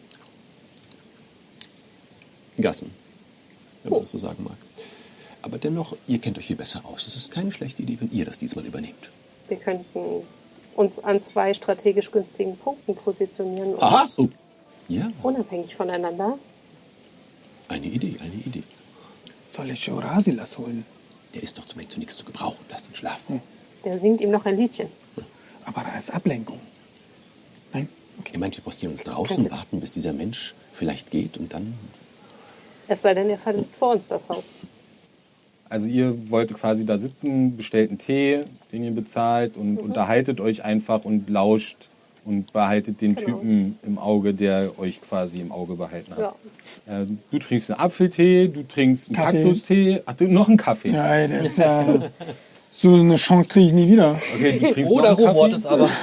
Gassen, wenn man das so sagen mag. Aber dennoch, ihr kennt euch viel besser aus. Es ist keine schlechte Idee, wenn ihr das diesmal übernehmt. Wir könnten uns an 2 strategisch günstigen Punkten positionieren und Aha! Oh. Ja, unabhängig voneinander. eine Idee, eine Idee. Soll ich Eurasilas holen? Der ist doch zum Moment zu nichts zu gebrauchen. Lasst ihn schlafen. Der singt ihm noch ein Liedchen. Aber da ist Ablenkung. Nein? Ihr meint, wir postieren uns draußen, Könnte. warten, bis dieser Mensch vielleicht geht und dann... Es sei denn, er verlässt vor uns das Haus. Also ihr wollt quasi da sitzen, bestellt einen Tee, den ihr bezahlt und unterhaltet euch einfach und lauscht und behaltet den Typen im Auge, der euch quasi im Auge behalten hat. Ja. Du trinkst einen Apfeltee, du trinkst einen Kaffee. Kaktustee. Ach, du, noch einen Kaffee. Ja, das ist ja... So eine Chance kriege ich nie wieder. Okay, du trinkst Oder noch einen Robot Kaffee. ist aber.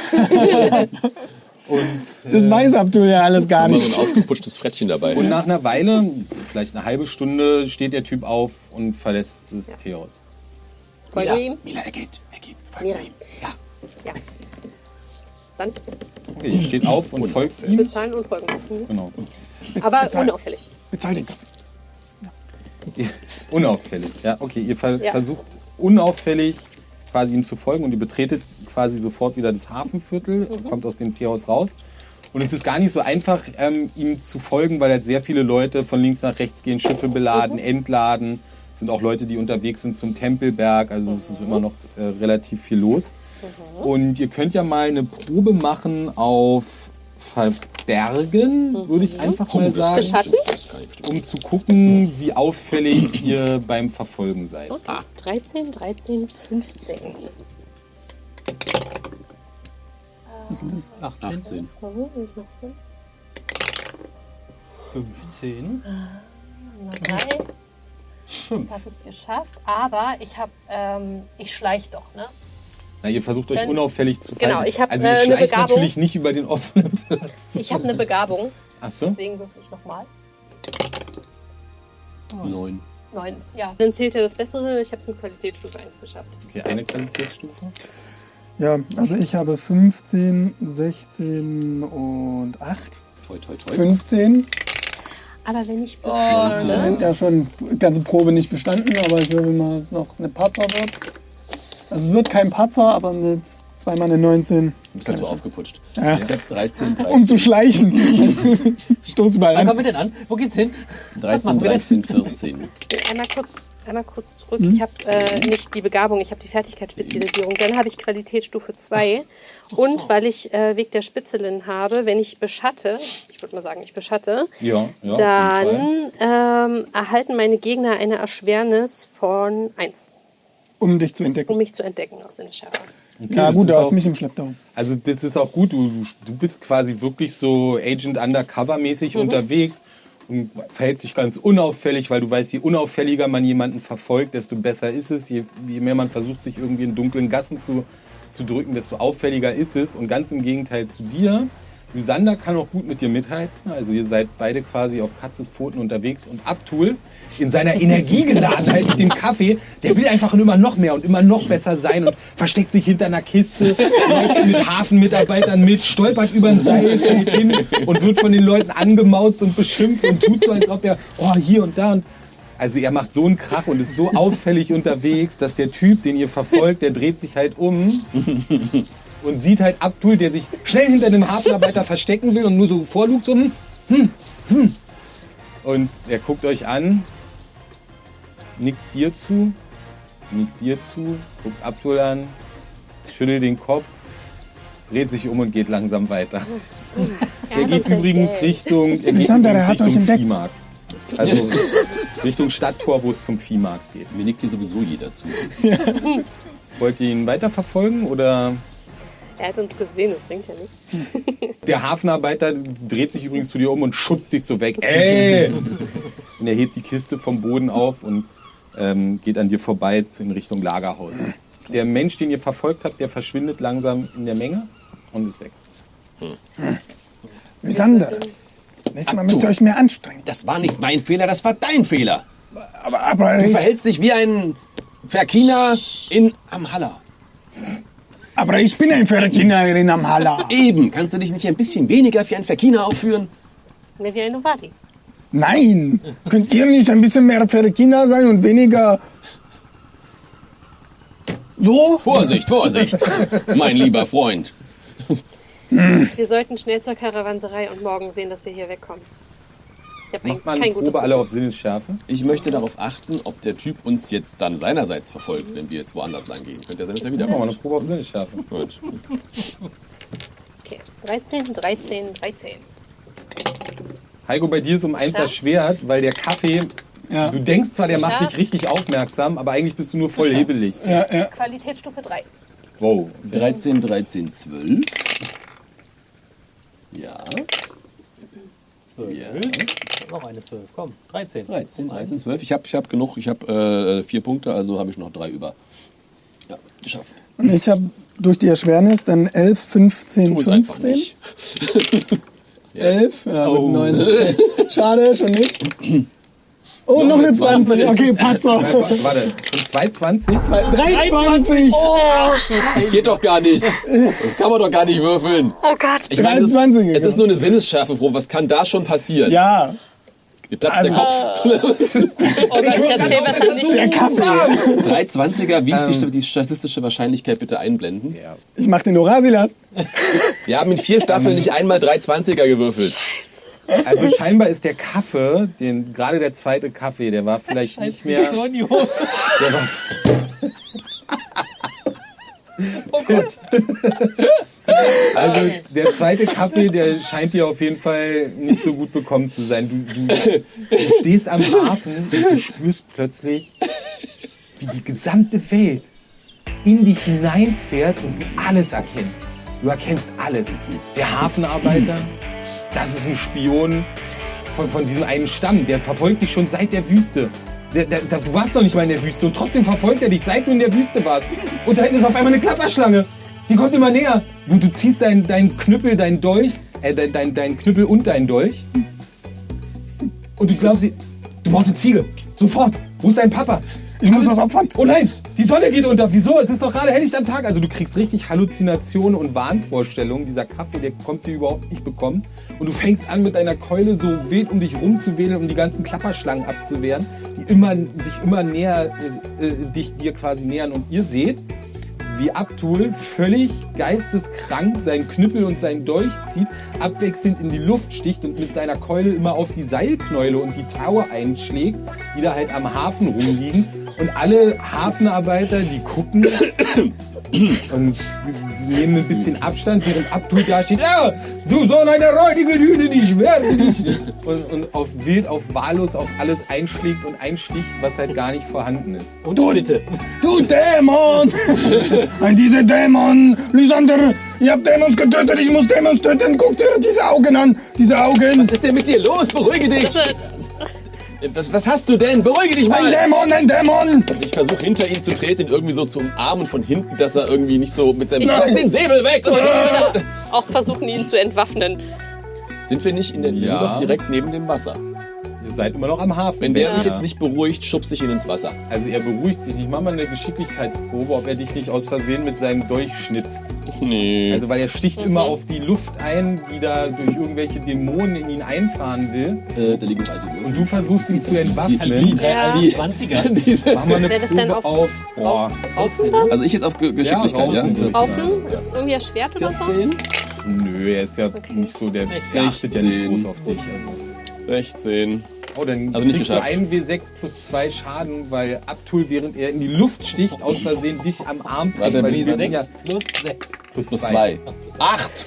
Das weiß Abdul ja alles gar Immer nicht. so ein aufgeputschtes Frettchen dabei. Und nach einer Weile, vielleicht eine halbe Stunde, steht der Typ auf und verlässt das Teehaus. Folgen wir ihm? Mila, er geht. Folgt Mira. ihm. Ja. Ja. Dann Okay, ihr steht auf und folgt ihm. bezahlen und folgen. Genau. Aber unauffällig. Bezahl den Kaffee. Unauffällig. Ja, okay, ihr Ja. versucht unauffällig quasi ihm zu folgen und ihr betretet quasi sofort wieder das Hafenviertel, kommt aus dem Teehaus raus. Und es ist gar nicht so einfach, ihm zu folgen, weil halt sehr viele Leute von links nach rechts gehen, Schiffe beladen, entladen. Es sind auch Leute, die unterwegs sind zum Tempelberg, also es ist immer noch relativ viel los. Und ihr könnt ja mal eine Probe machen auf Verbergen, würde ich einfach mal sagen, Beschatten? Das kann ich bestimmt. um zu gucken, wie auffällig ihr beim Verfolgen seid. Okay. 13, 13, 15. Was ist denn das? 18, Warum? Nicht noch 5? 15, Noch 3. 5. Das habe ich geschafft. Aber ich schleich doch, ne? Na, ihr versucht euch Dann- unauffällig zu Genau, verhalten. ich hab, Also ihr eine schleicht Begabung. natürlich nicht über den offenen Platz. Ich habe eine Begabung. Ach so? Deswegen würfel ich nochmal. 9. 9. Ja. Dann zählt ja das Bessere. Ich habe es mit Qualitätsstufe 1 geschafft. Okay, eine Qualitätsstufe. Ja, also ich habe 15, 16 und 8. Toi, toi, toi. 15. Aber wenn ich Das sind ja schon die ganze Probe nicht bestanden, aber ich will mal noch eine Patzer wird. Also es wird kein Patzer, aber mit 2 mal eine 19. Du bist halt so aufgeputscht. Ja. Ich habe 13, 13. Um zu schleichen. Stoß überall Wann an. kommen wir denn an? Wo geht's hin? 13, wir denn? 13, 14. einmal kurz zurück. Ich habe nicht die Begabung, ich habe die Fertigkeitsspezialisierung. Dann habe ich Qualitätsstufe 2. Und weil ich Weg der Spitzelin habe, wenn ich beschatte, ich würde mal sagen, ich beschatte, Ja, auf jeden Fall. dann erhalten meine Gegner eine Erschwernis von 1, Um dich zu entdecken. um mich zu entdecken aus der Schärfe. Okay, Ja das gut, ist du hast auch- mich im Schlepptau. Also das ist auch gut. Du bist quasi wirklich so Agent Undercover-mäßig unterwegs und verhältst dich ganz unauffällig, weil du weißt, je unauffälliger man jemanden verfolgt, desto besser ist es. Je mehr man versucht, sich irgendwie in dunklen Gassen zu drücken, desto auffälliger ist es. Und ganz im Gegenteil zu dir. Lysander kann auch gut mit dir mithalten. Also ihr seid beide quasi auf Katzes Pfoten unterwegs. Und Abtul in seiner Energiegeladenheit mit dem Kaffee, der will einfach immer noch mehr und immer noch besser sein und versteckt sich hinter einer Kiste, läuft mit Hafenmitarbeitern mit, stolpert über ein Seil, fällt hin und wird von den Leuten angemauzt und beschimpft und tut so, als ob er hier und da und... Also er macht so einen Krach und ist so auffällig unterwegs, dass der Typ, den ihr verfolgt, der dreht sich halt um und sieht halt Abdul, der sich schnell hinter dem Hafenarbeiter verstecken will und nur so vorlugt so Und er guckt euch an, nickt dir zu, guckt Abdul an, schüttelt den Kopf, dreht sich um und geht langsam weiter. Er geht übrigens Richtung Lysander, er hat euch entdeckt. Viehmarkt. Also Richtung Stadttor, wo es zum Viehmarkt geht. Mir nickt hier sowieso jeder zu. Wollt ihr ihn weiterverfolgen oder? Er hat uns gesehen, das bringt ja nichts. Der Hafenarbeiter dreht sich übrigens zu dir um und schubst dich so weg. Ey! Und er hebt die Kiste vom Boden auf und geht an dir vorbei in Richtung Lagerhaus. Der Mensch, den ihr verfolgt habt, der verschwindet langsam in der Menge und ist weg. Lysander, nächstes Mal müsst ihr euch mehr anstrengen. Das war nicht mein Fehler, das war dein Fehler. Aber Du verhältst dich wie ein Verkina in Amhalla. Aber ich bin ein Verkina in Amhalla. Eben, kannst du dich nicht ein bisschen weniger wie ein Verkina aufführen? Mehr wie ein Novati. Nein, könnt ihr nicht ein bisschen mehr Verkina sein und weniger so? Vorsicht, Vorsicht, mein lieber Freund. Wir sollten schnell zur Karawanserei und morgen sehen, dass wir hier wegkommen. Ich hab Macht mal kein eine gutes Probe alle Gefühl. auf Sinnesschärfe. Ich möchte darauf achten, ob der Typ uns jetzt dann seinerseits verfolgt, wenn wir jetzt woanders lang gehen. Könnte ja sein, dass er Machen wir mal wiederkommt. eine Probe auf Sinnesschärfe. Gut. Okay, 13, 13, 13. Heiko, bei dir ist um 1 Ja. erschwert, weil der Kaffee, Ja. du denkst zwar, der macht Scharf. dich richtig aufmerksam, aber eigentlich bist du nur voll hebelig. Ja. Qualitätsstufe 3. Wow. 13, 13, 12. Ja. 12. Ja. Noch eine 12. Komm, 13. 13, 13, 12. Ich hab genug. Ich habe 4 Punkte, also habe ich noch 3 über. Ja, geschafft. Und ich habe durch die Erschwernis dann 11, 15, Tu es einfach 15. nicht. 11? Ja, mit 9. Schade, schon nicht. Oh, noch eine 20. Okay, Patzer. Warte, schon 220? 23. Das geht doch gar nicht. Das kann man doch gar nicht würfeln. Oh Gott. Ich meine, 23. es ist nur eine Sinnesschärfeprobe. Was kann da schon passieren? Ja, Dir platzt der Kopf. Oh Gott, ich erzähl besser nicht. der Kaffee. 320er, wie ist die statistische Wahrscheinlichkeit bitte einblenden? Ja. Ich mach den Orasilas. Wir haben in 4 Staffeln nicht einmal 320er gewürfelt. Also scheinbar ist der Kaffee, gerade der zweite Kaffee, der war vielleicht nicht mehr... So in die Hose. Der war, Oh Gott. also der zweite Kaffee, der scheint dir auf jeden Fall nicht so gut bekommen zu sein. Du stehst am Hafen und du spürst plötzlich, wie die gesamte Welt in dich hineinfährt und du alles erkennst. Du erkennst alles. Der Hafenarbeiter, das ist ein Spion von diesem einen Stamm, der verfolgt dich schon seit der Wüste. Du warst noch nicht mal in der Wüste und trotzdem verfolgt er dich, seit du in der Wüste warst. Und da hinten ist auf einmal eine Klapperschlange. Die kommt immer näher. Du ziehst deinen Knüppel, deinen Dolch, deinen Knüppel und deinen Dolch. Und du glaubst, du brauchst eine Ziege. Sofort. Wo ist dein Papa? Ich muss das opfern. Oh nein, die Sonne geht unter. Wieso? Es ist doch gerade helllicht am Tag. Also du kriegst richtig Halluzinationen und Wahnvorstellungen. Dieser Kaffee, der kommt dir überhaupt nicht bekommen. Und du fängst an, mit deiner Keule so wild um dich rumzuwedeln, um die ganzen Klapperschlangen abzuwehren, die sich immer näher, dir quasi nähern. Und ihr seht, wie Abdul völlig geisteskrank seinen Knüppel und seinen Dolch zieht, abwechselnd in die Luft sticht und mit seiner Keule immer auf die Seilknäule und die Taue einschlägt, die da halt am Hafen rumliegen. Und alle Hafenarbeiter, die gucken und sie nehmen ein bisschen Abstand, während Abdul da steht, ja, du soll eine räudige Lüne, ich werde dich. Und wahllos auf alles einschlägt und einsticht, was halt gar nicht vorhanden ist. Und bitte. Du Dämon! Diese Dämon! Lysander, ihr habt Dämons getötet, ich muss Dämons töten. Guck dir diese Augen an, diese Augen. Was ist denn mit dir los? Beruhige dich! Was hast du denn? Beruhige dich mal! Ein Dämon! Ich versuche hinter ihn zu treten, ihn irgendwie so zu umarmen von hinten, dass er irgendwie nicht so mit seinem... Lass den Säbel weg! Auch versuchen, ihn zu entwaffnen. Sind wir nicht in der... Wir sind doch direkt neben dem Wasser. Ihr seid immer noch am Hafen. Wenn der sich jetzt nicht beruhigt, schubst ich ihn ins Wasser. Also er beruhigt sich nicht. Mach mal eine Geschicklichkeitsprobe, ob er dich nicht aus Versehen mit seinem Dolch schnitzt. Nee. Also weil er sticht immer auf die Luft ein, die da durch irgendwelche Dämonen in ihn einfahren will. Da liegen alte Würfel. Und du versuchst ihn zu entwaffnen. Die drei Ja. 20er. Mach mal eine Wer das denn Probe auf... Boah. Also ich jetzt auf Geschicklichkeit, ja? draußen würde ich sagen. Außen ist irgendwie erschwert oder so? 14. Nö, er ist ja nicht so, der achtet ja nicht groß auf dich. Also. 16. Oh, dann Also nicht kriegst du geschafft. einen W6 plus 2 Schaden, weil Abtul, während er in die Luft sticht, aus Versehen dich am Arm trägt. Warte, Weil wie die sind 6 ja plus 6. plus Plus 2. 2. 8!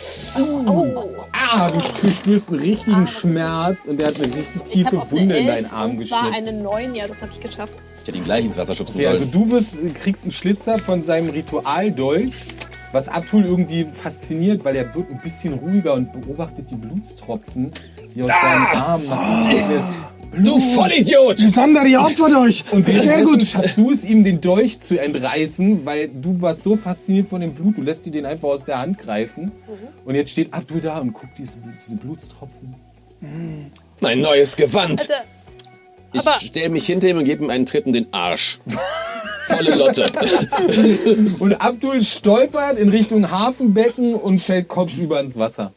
Du spürst einen richtigen Schmerz und der hat eine richtig Ich habe tiefe auf eine Wunde in 11 deinen Arm und zwar geschnitzt. eine 9. Ja, das habe ich geschafft. Ich hätte ihn gleich ins Wasser schubsen Okay, also sollen. du kriegst einen Schlitzer von seinem Ritualdolch, was Abtul irgendwie fasziniert, weil er wird ein bisschen ruhiger und beobachtet die Blutstropfen, die aus seinem Arm nach unten werden. Du Vollidiot! Lysander, ihr opfert euch. Und Sehr währenddessen gut. schaffst du es, ihm den Dolch zu entreißen, weil du warst so fasziniert von dem Blut, du lässt dir den einfach aus der Hand greifen. Und jetzt steht Abdul da und guckt diese Blutstropfen. Mein neues Gewand. Alter, aber- Ich stelle mich hinter ihm und gebe ihm einen Tritt in den Arsch. Volle Lotte. Und Abdul stolpert in Richtung Hafenbecken und fällt kopfüber ins Wasser.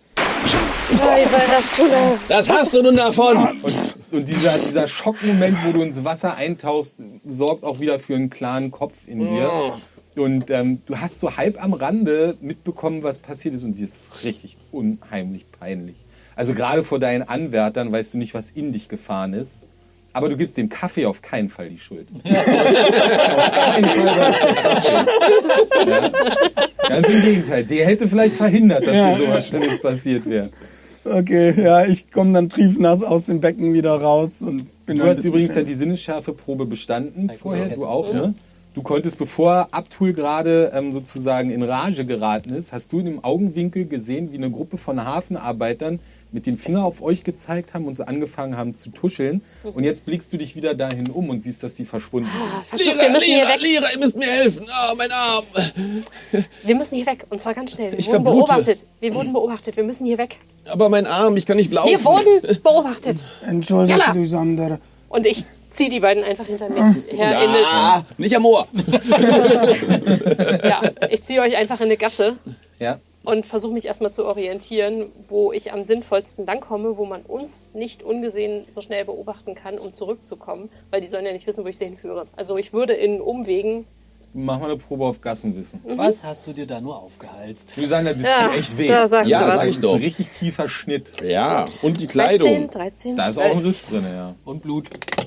Das hast du nun davon. Und dieser Schockmoment, wo du ins Wasser eintauchst, sorgt auch wieder für einen klaren Kopf in dir. Und du hast so halb am Rande mitbekommen, was passiert ist. Und sie ist richtig unheimlich peinlich. Also gerade vor deinen Anwärtern weißt du nicht, was in dich gefahren ist. Aber du gibst dem Kaffee auf keinen Fall die Schuld. Auf keinen Fall war es der Kaffee. Ja? Ganz im Gegenteil. Der hätte vielleicht verhindert, dass dir sowas Schlimmes passiert wäre. Okay, ja, ich komme dann triefnass aus dem Becken wieder raus und bin Du ein hast bisschen übrigens ja schön. die Sinnesschärfe-Probe bestanden vorher, du auch, ne? Du konntest, bevor Abtul gerade sozusagen in Rage geraten ist, hast du in dem Augenwinkel gesehen, wie eine Gruppe von Hafenarbeitern mit dem Finger auf euch gezeigt haben und so angefangen haben zu tuscheln. Und jetzt blickst du dich wieder dahin um und siehst, dass die verschwunden sind. Verflucht, wir müssen hier weg. Lira, ihr müsst mir helfen. Oh, mein Arm. Wir müssen hier weg. Und zwar ganz schnell. Wir Ich wurden verblute. beobachtet. Wir wurden beobachtet. Wir müssen hier weg. Aber mein Arm, ich kann nicht laufen. Wir wurden beobachtet. Entschuldigt, Jalla. Lysander. Und ich ziehe die beiden einfach hinter mir her. Ah, nicht am Ohr. Ich ziehe euch einfach in eine Gasse Ja? und versuche mich erstmal zu orientieren, wo ich am sinnvollsten langkomme, wo man uns nicht ungesehen so schnell beobachten kann, um zurückzukommen, weil die sollen ja nicht wissen, wo ich sie hinführe. Also ich würde in Umwegen... Mach mal eine Probe auf Gassenwissen. Was hast du dir da nur aufgehalst? Lysander, das Ja, tut echt weh. da sagst Ja, du sag was. ich Das ist ein doch. richtig tiefer Schnitt. Ja, und die Kleidung. 13, Da ist auch ein 12. Riss drin, ja. Und Blut.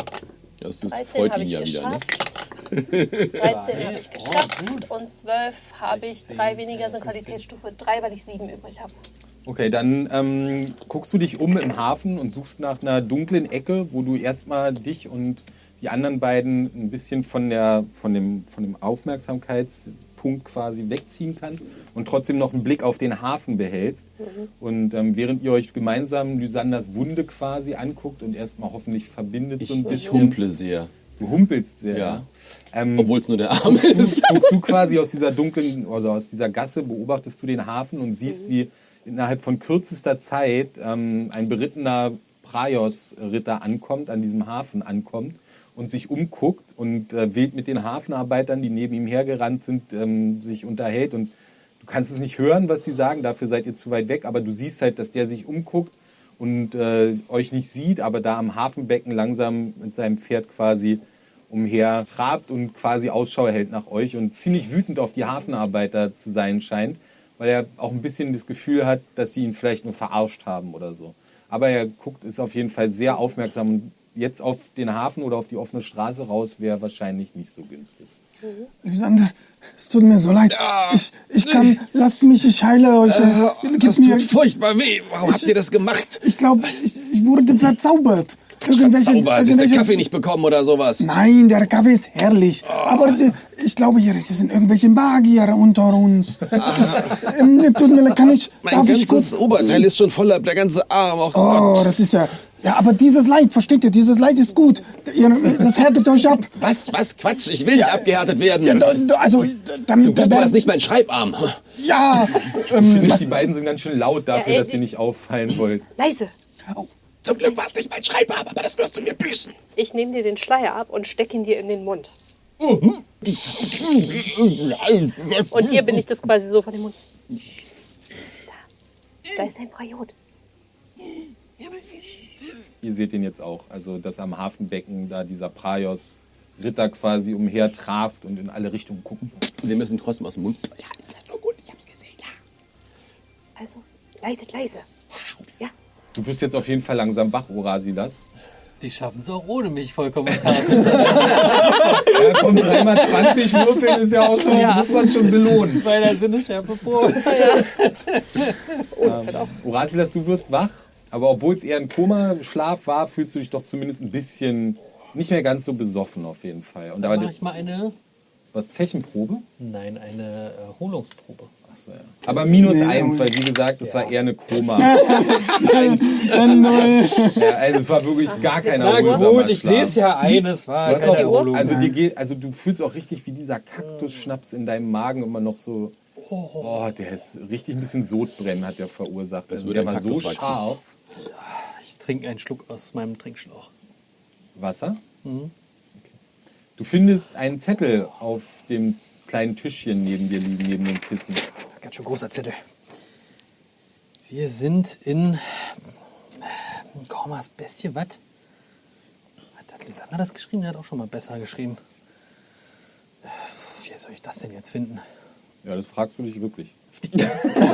Das 13 freut habe ihn ich ja wieder, ne? geschafft. 13 habe ich geschafft und 12 habe ich 3 weniger, sind Qualitätsstufe 3, weil ich 7 übrig habe. Okay, dann guckst du dich um im Hafen und suchst nach einer dunklen Ecke, wo du erstmal dich und die anderen beiden ein bisschen von dem Aufmerksamkeitspunkt quasi wegziehen kannst und trotzdem noch einen Blick auf den Hafen behältst. Und während ihr euch gemeinsam Lysanders Wunde quasi anguckt und erstmal hoffentlich verbindet so ein Ich bisschen. humple sehr. Du humpelst sehr. Ja. Ja. Obwohl es nur der Arm ist. Guckst du quasi aus dieser aus dieser Gasse, beobachtest du den Hafen und siehst, wie innerhalb von kürzester Zeit ein berittener Praios-Ritter an diesem Hafen ankommt und sich umguckt und wild mit den Hafenarbeitern, die neben ihm hergerannt sind, sich unterhält. Und du kannst es nicht hören, was sie sagen, dafür seid ihr zu weit weg, aber du siehst halt, dass der sich umguckt und euch nicht sieht, aber da am Hafenbecken langsam mit seinem Pferd quasi umher trabt und quasi Ausschau hält nach euch und ziemlich wütend auf die Hafenarbeiter zu sein scheint, weil er auch ein bisschen das Gefühl hat, dass sie ihn vielleicht nur verarscht haben oder so. Aber er ist auf jeden Fall sehr aufmerksam und jetzt auf den Hafen oder auf die offene Straße raus wäre wahrscheinlich nicht so günstig. Lysander, es tut mir so leid. Ich kann, lasst mich, ich heile euch. Das tut furchtbar weh. Warum habt ihr das gemacht? Ich glaube, ich wurde verzaubert. Verzaubert. Ist der Kaffee nicht bekommen oder sowas? Nein, der Kaffee ist herrlich. Aber ich glaube, hier sind irgendwelche Magier unter uns. Tut mir leid, Mein ganzes Oberteil ist schon voller, der ganze Arm. Oh Oh, Gott. das ist ja... Ja, aber dieses Leid, versteht ihr? Dieses Leid ist gut. Das härtet euch ab. Was? Quatsch. Ich will nicht abgehärtet werden. Ja, also, damit... Zum Glück war das nicht mein Schreibarm. Ja, Die beiden sind ganz schön laut dafür, Ja, dass ihr nicht auffallen wollt. Leise! Zum Glück war es nicht mein Schreibarm, aber das wirst du mir büßen. Ich nehme dir den Schleier ab und stecke ihn dir in den Mund. Und dir bin ich das quasi so von dem Mund. Da ist ein Prajot. Ihr seht den jetzt auch. Also, dass am Hafenbecken da dieser Praios-Ritter quasi umher trabt und in alle Richtungen guckt. Wir müssen trotzdem aus dem Mund. Ja, ist ja nur gut. Ich hab's gesehen. Ja. Also, leitet leise. Ja, Du wirst jetzt auf jeden Fall langsam wach, Orasilas. Die schaffen es auch ohne mich vollkommen. Ja, komm, 3x20 Würfeln ist ja auch schon, das muss man schon belohnen. Bei der Sinnesschärfe vor. Oh, das hat auch. Orasilas, du wirst wach, aber obwohl es eher ein Koma-Schlaf war, fühlst du dich doch zumindest ein bisschen nicht mehr ganz so besoffen auf jeden Fall. Und Da mache ich mal eine... Was, Zechenprobe? Nein, eine Erholungsprobe. Achso, ja. Aber -1, weil wie gesagt, es war eher eine Koma. Ja, also es war wirklich gar kein erholsamer gut, ich sehe es Schlaf. ja ein, es war Du, keine Erholung. also du fühlst auch richtig, wie dieser Kaktusschnaps in deinem Magen immer noch so... Oh, der ist richtig ein bisschen Sodbrennen hat der verursacht. Also der war so scharf. Ich trinke einen Schluck aus meinem Trinkschlauch. Wasser? Mhm. Okay. Du findest einen Zettel auf dem kleinen Tischchen neben dir liegen, neben dem Kissen. Ganz schön großer Zettel. Wir sind in Kormas Bestie, was? Hat Lysander das geschrieben? Der hat auch schon mal besser geschrieben. Wie soll ich das denn jetzt finden? Ja, das fragst du dich wirklich. Ich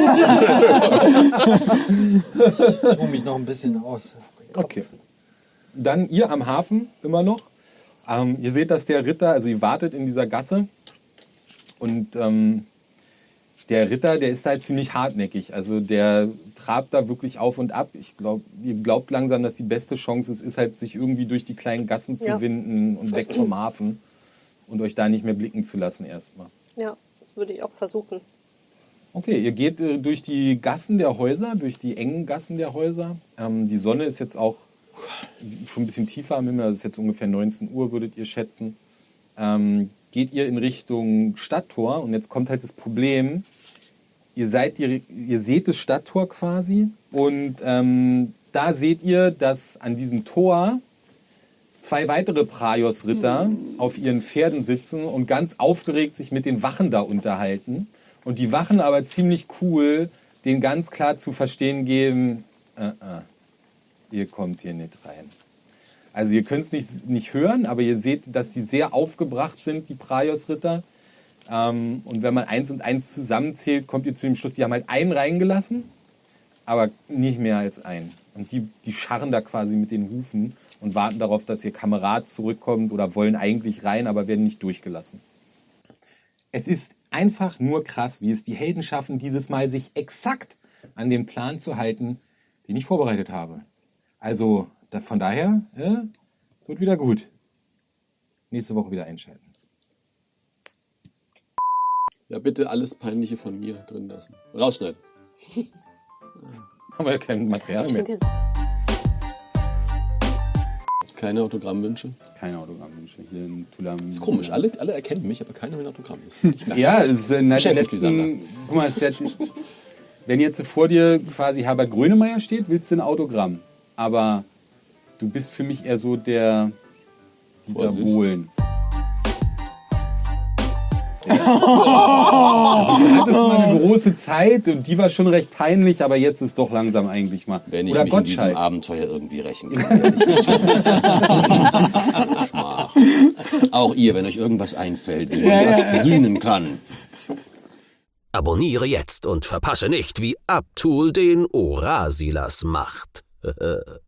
ruhe mich noch ein bisschen aus. Okay. Dann ihr am Hafen immer noch. Ihr seht, dass der Ritter, also ihr wartet in dieser Gasse und der Ritter, der ist halt ziemlich hartnäckig. Also der trabt da wirklich auf und ab. Ihr glaubt langsam, dass die beste Chance ist halt, sich irgendwie durch die kleinen Gassen zu winden und weg vom Hafen und euch da nicht mehr blicken zu lassen erstmal. Ja, das würde ich auch versuchen. Okay, ihr geht durch die Gassen der Häuser, durch die engen Gassen der Häuser. Die Sonne ist jetzt auch schon ein bisschen tiefer am Himmel, also es ist jetzt ungefähr 19 Uhr, würdet ihr schätzen. Geht ihr in Richtung Stadttor und jetzt kommt halt das Problem, ihr seht das Stadttor quasi und da seht ihr, dass an diesem Tor 2 weitere Praios-Ritter auf ihren Pferden sitzen und ganz aufgeregt sich mit den Wachen da unterhalten. Und die Wachen aber ziemlich cool, denen ganz klar zu verstehen geben, ihr kommt hier nicht rein. Also ihr könnt es nicht hören, aber ihr seht, dass die sehr aufgebracht sind, die Praios-Ritter. Und wenn man 1 und 1 zusammenzählt, kommt ihr zu dem Schluss, die haben halt einen reingelassen, aber nicht mehr als einen. Und die scharren da quasi mit den Hufen und warten darauf, dass ihr Kamerad zurückkommt oder wollen eigentlich rein, aber werden nicht durchgelassen. Es ist einfach nur krass, wie es die Helden schaffen, dieses Mal sich exakt an den Plan zu halten, den ich vorbereitet habe. Also von daher wird wieder gut. Nächste Woche wieder einschalten. Ja, bitte alles Peinliche von mir drin lassen. Rausschneiden. Haben wir ja kein Material mehr. Keine Autogrammwünsche? Keine Autogrammwünsche. Hier in Tulam. Das ist komisch. Alle erkennen mich, aber keiner will ein Autogramm. Ja, es ist in der letzten... Guck mal, wenn jetzt vor dir quasi Herbert Grönemeyer steht, willst du ein Autogramm. Aber du bist für mich eher so der Dieter Bohlen. Also, du hattest mal eine große Zeit und die war schon recht peinlich, aber jetzt ist doch langsam eigentlich mal. Wenn ich Oder mich Gottschalk. in diesem Abenteuer irgendwie rächen kann. Schmach. Auch ihr, wenn euch irgendwas einfällt, wie man das sühnen kann. Abonniere jetzt und verpasse nicht, wie Abtul den Orasilas macht.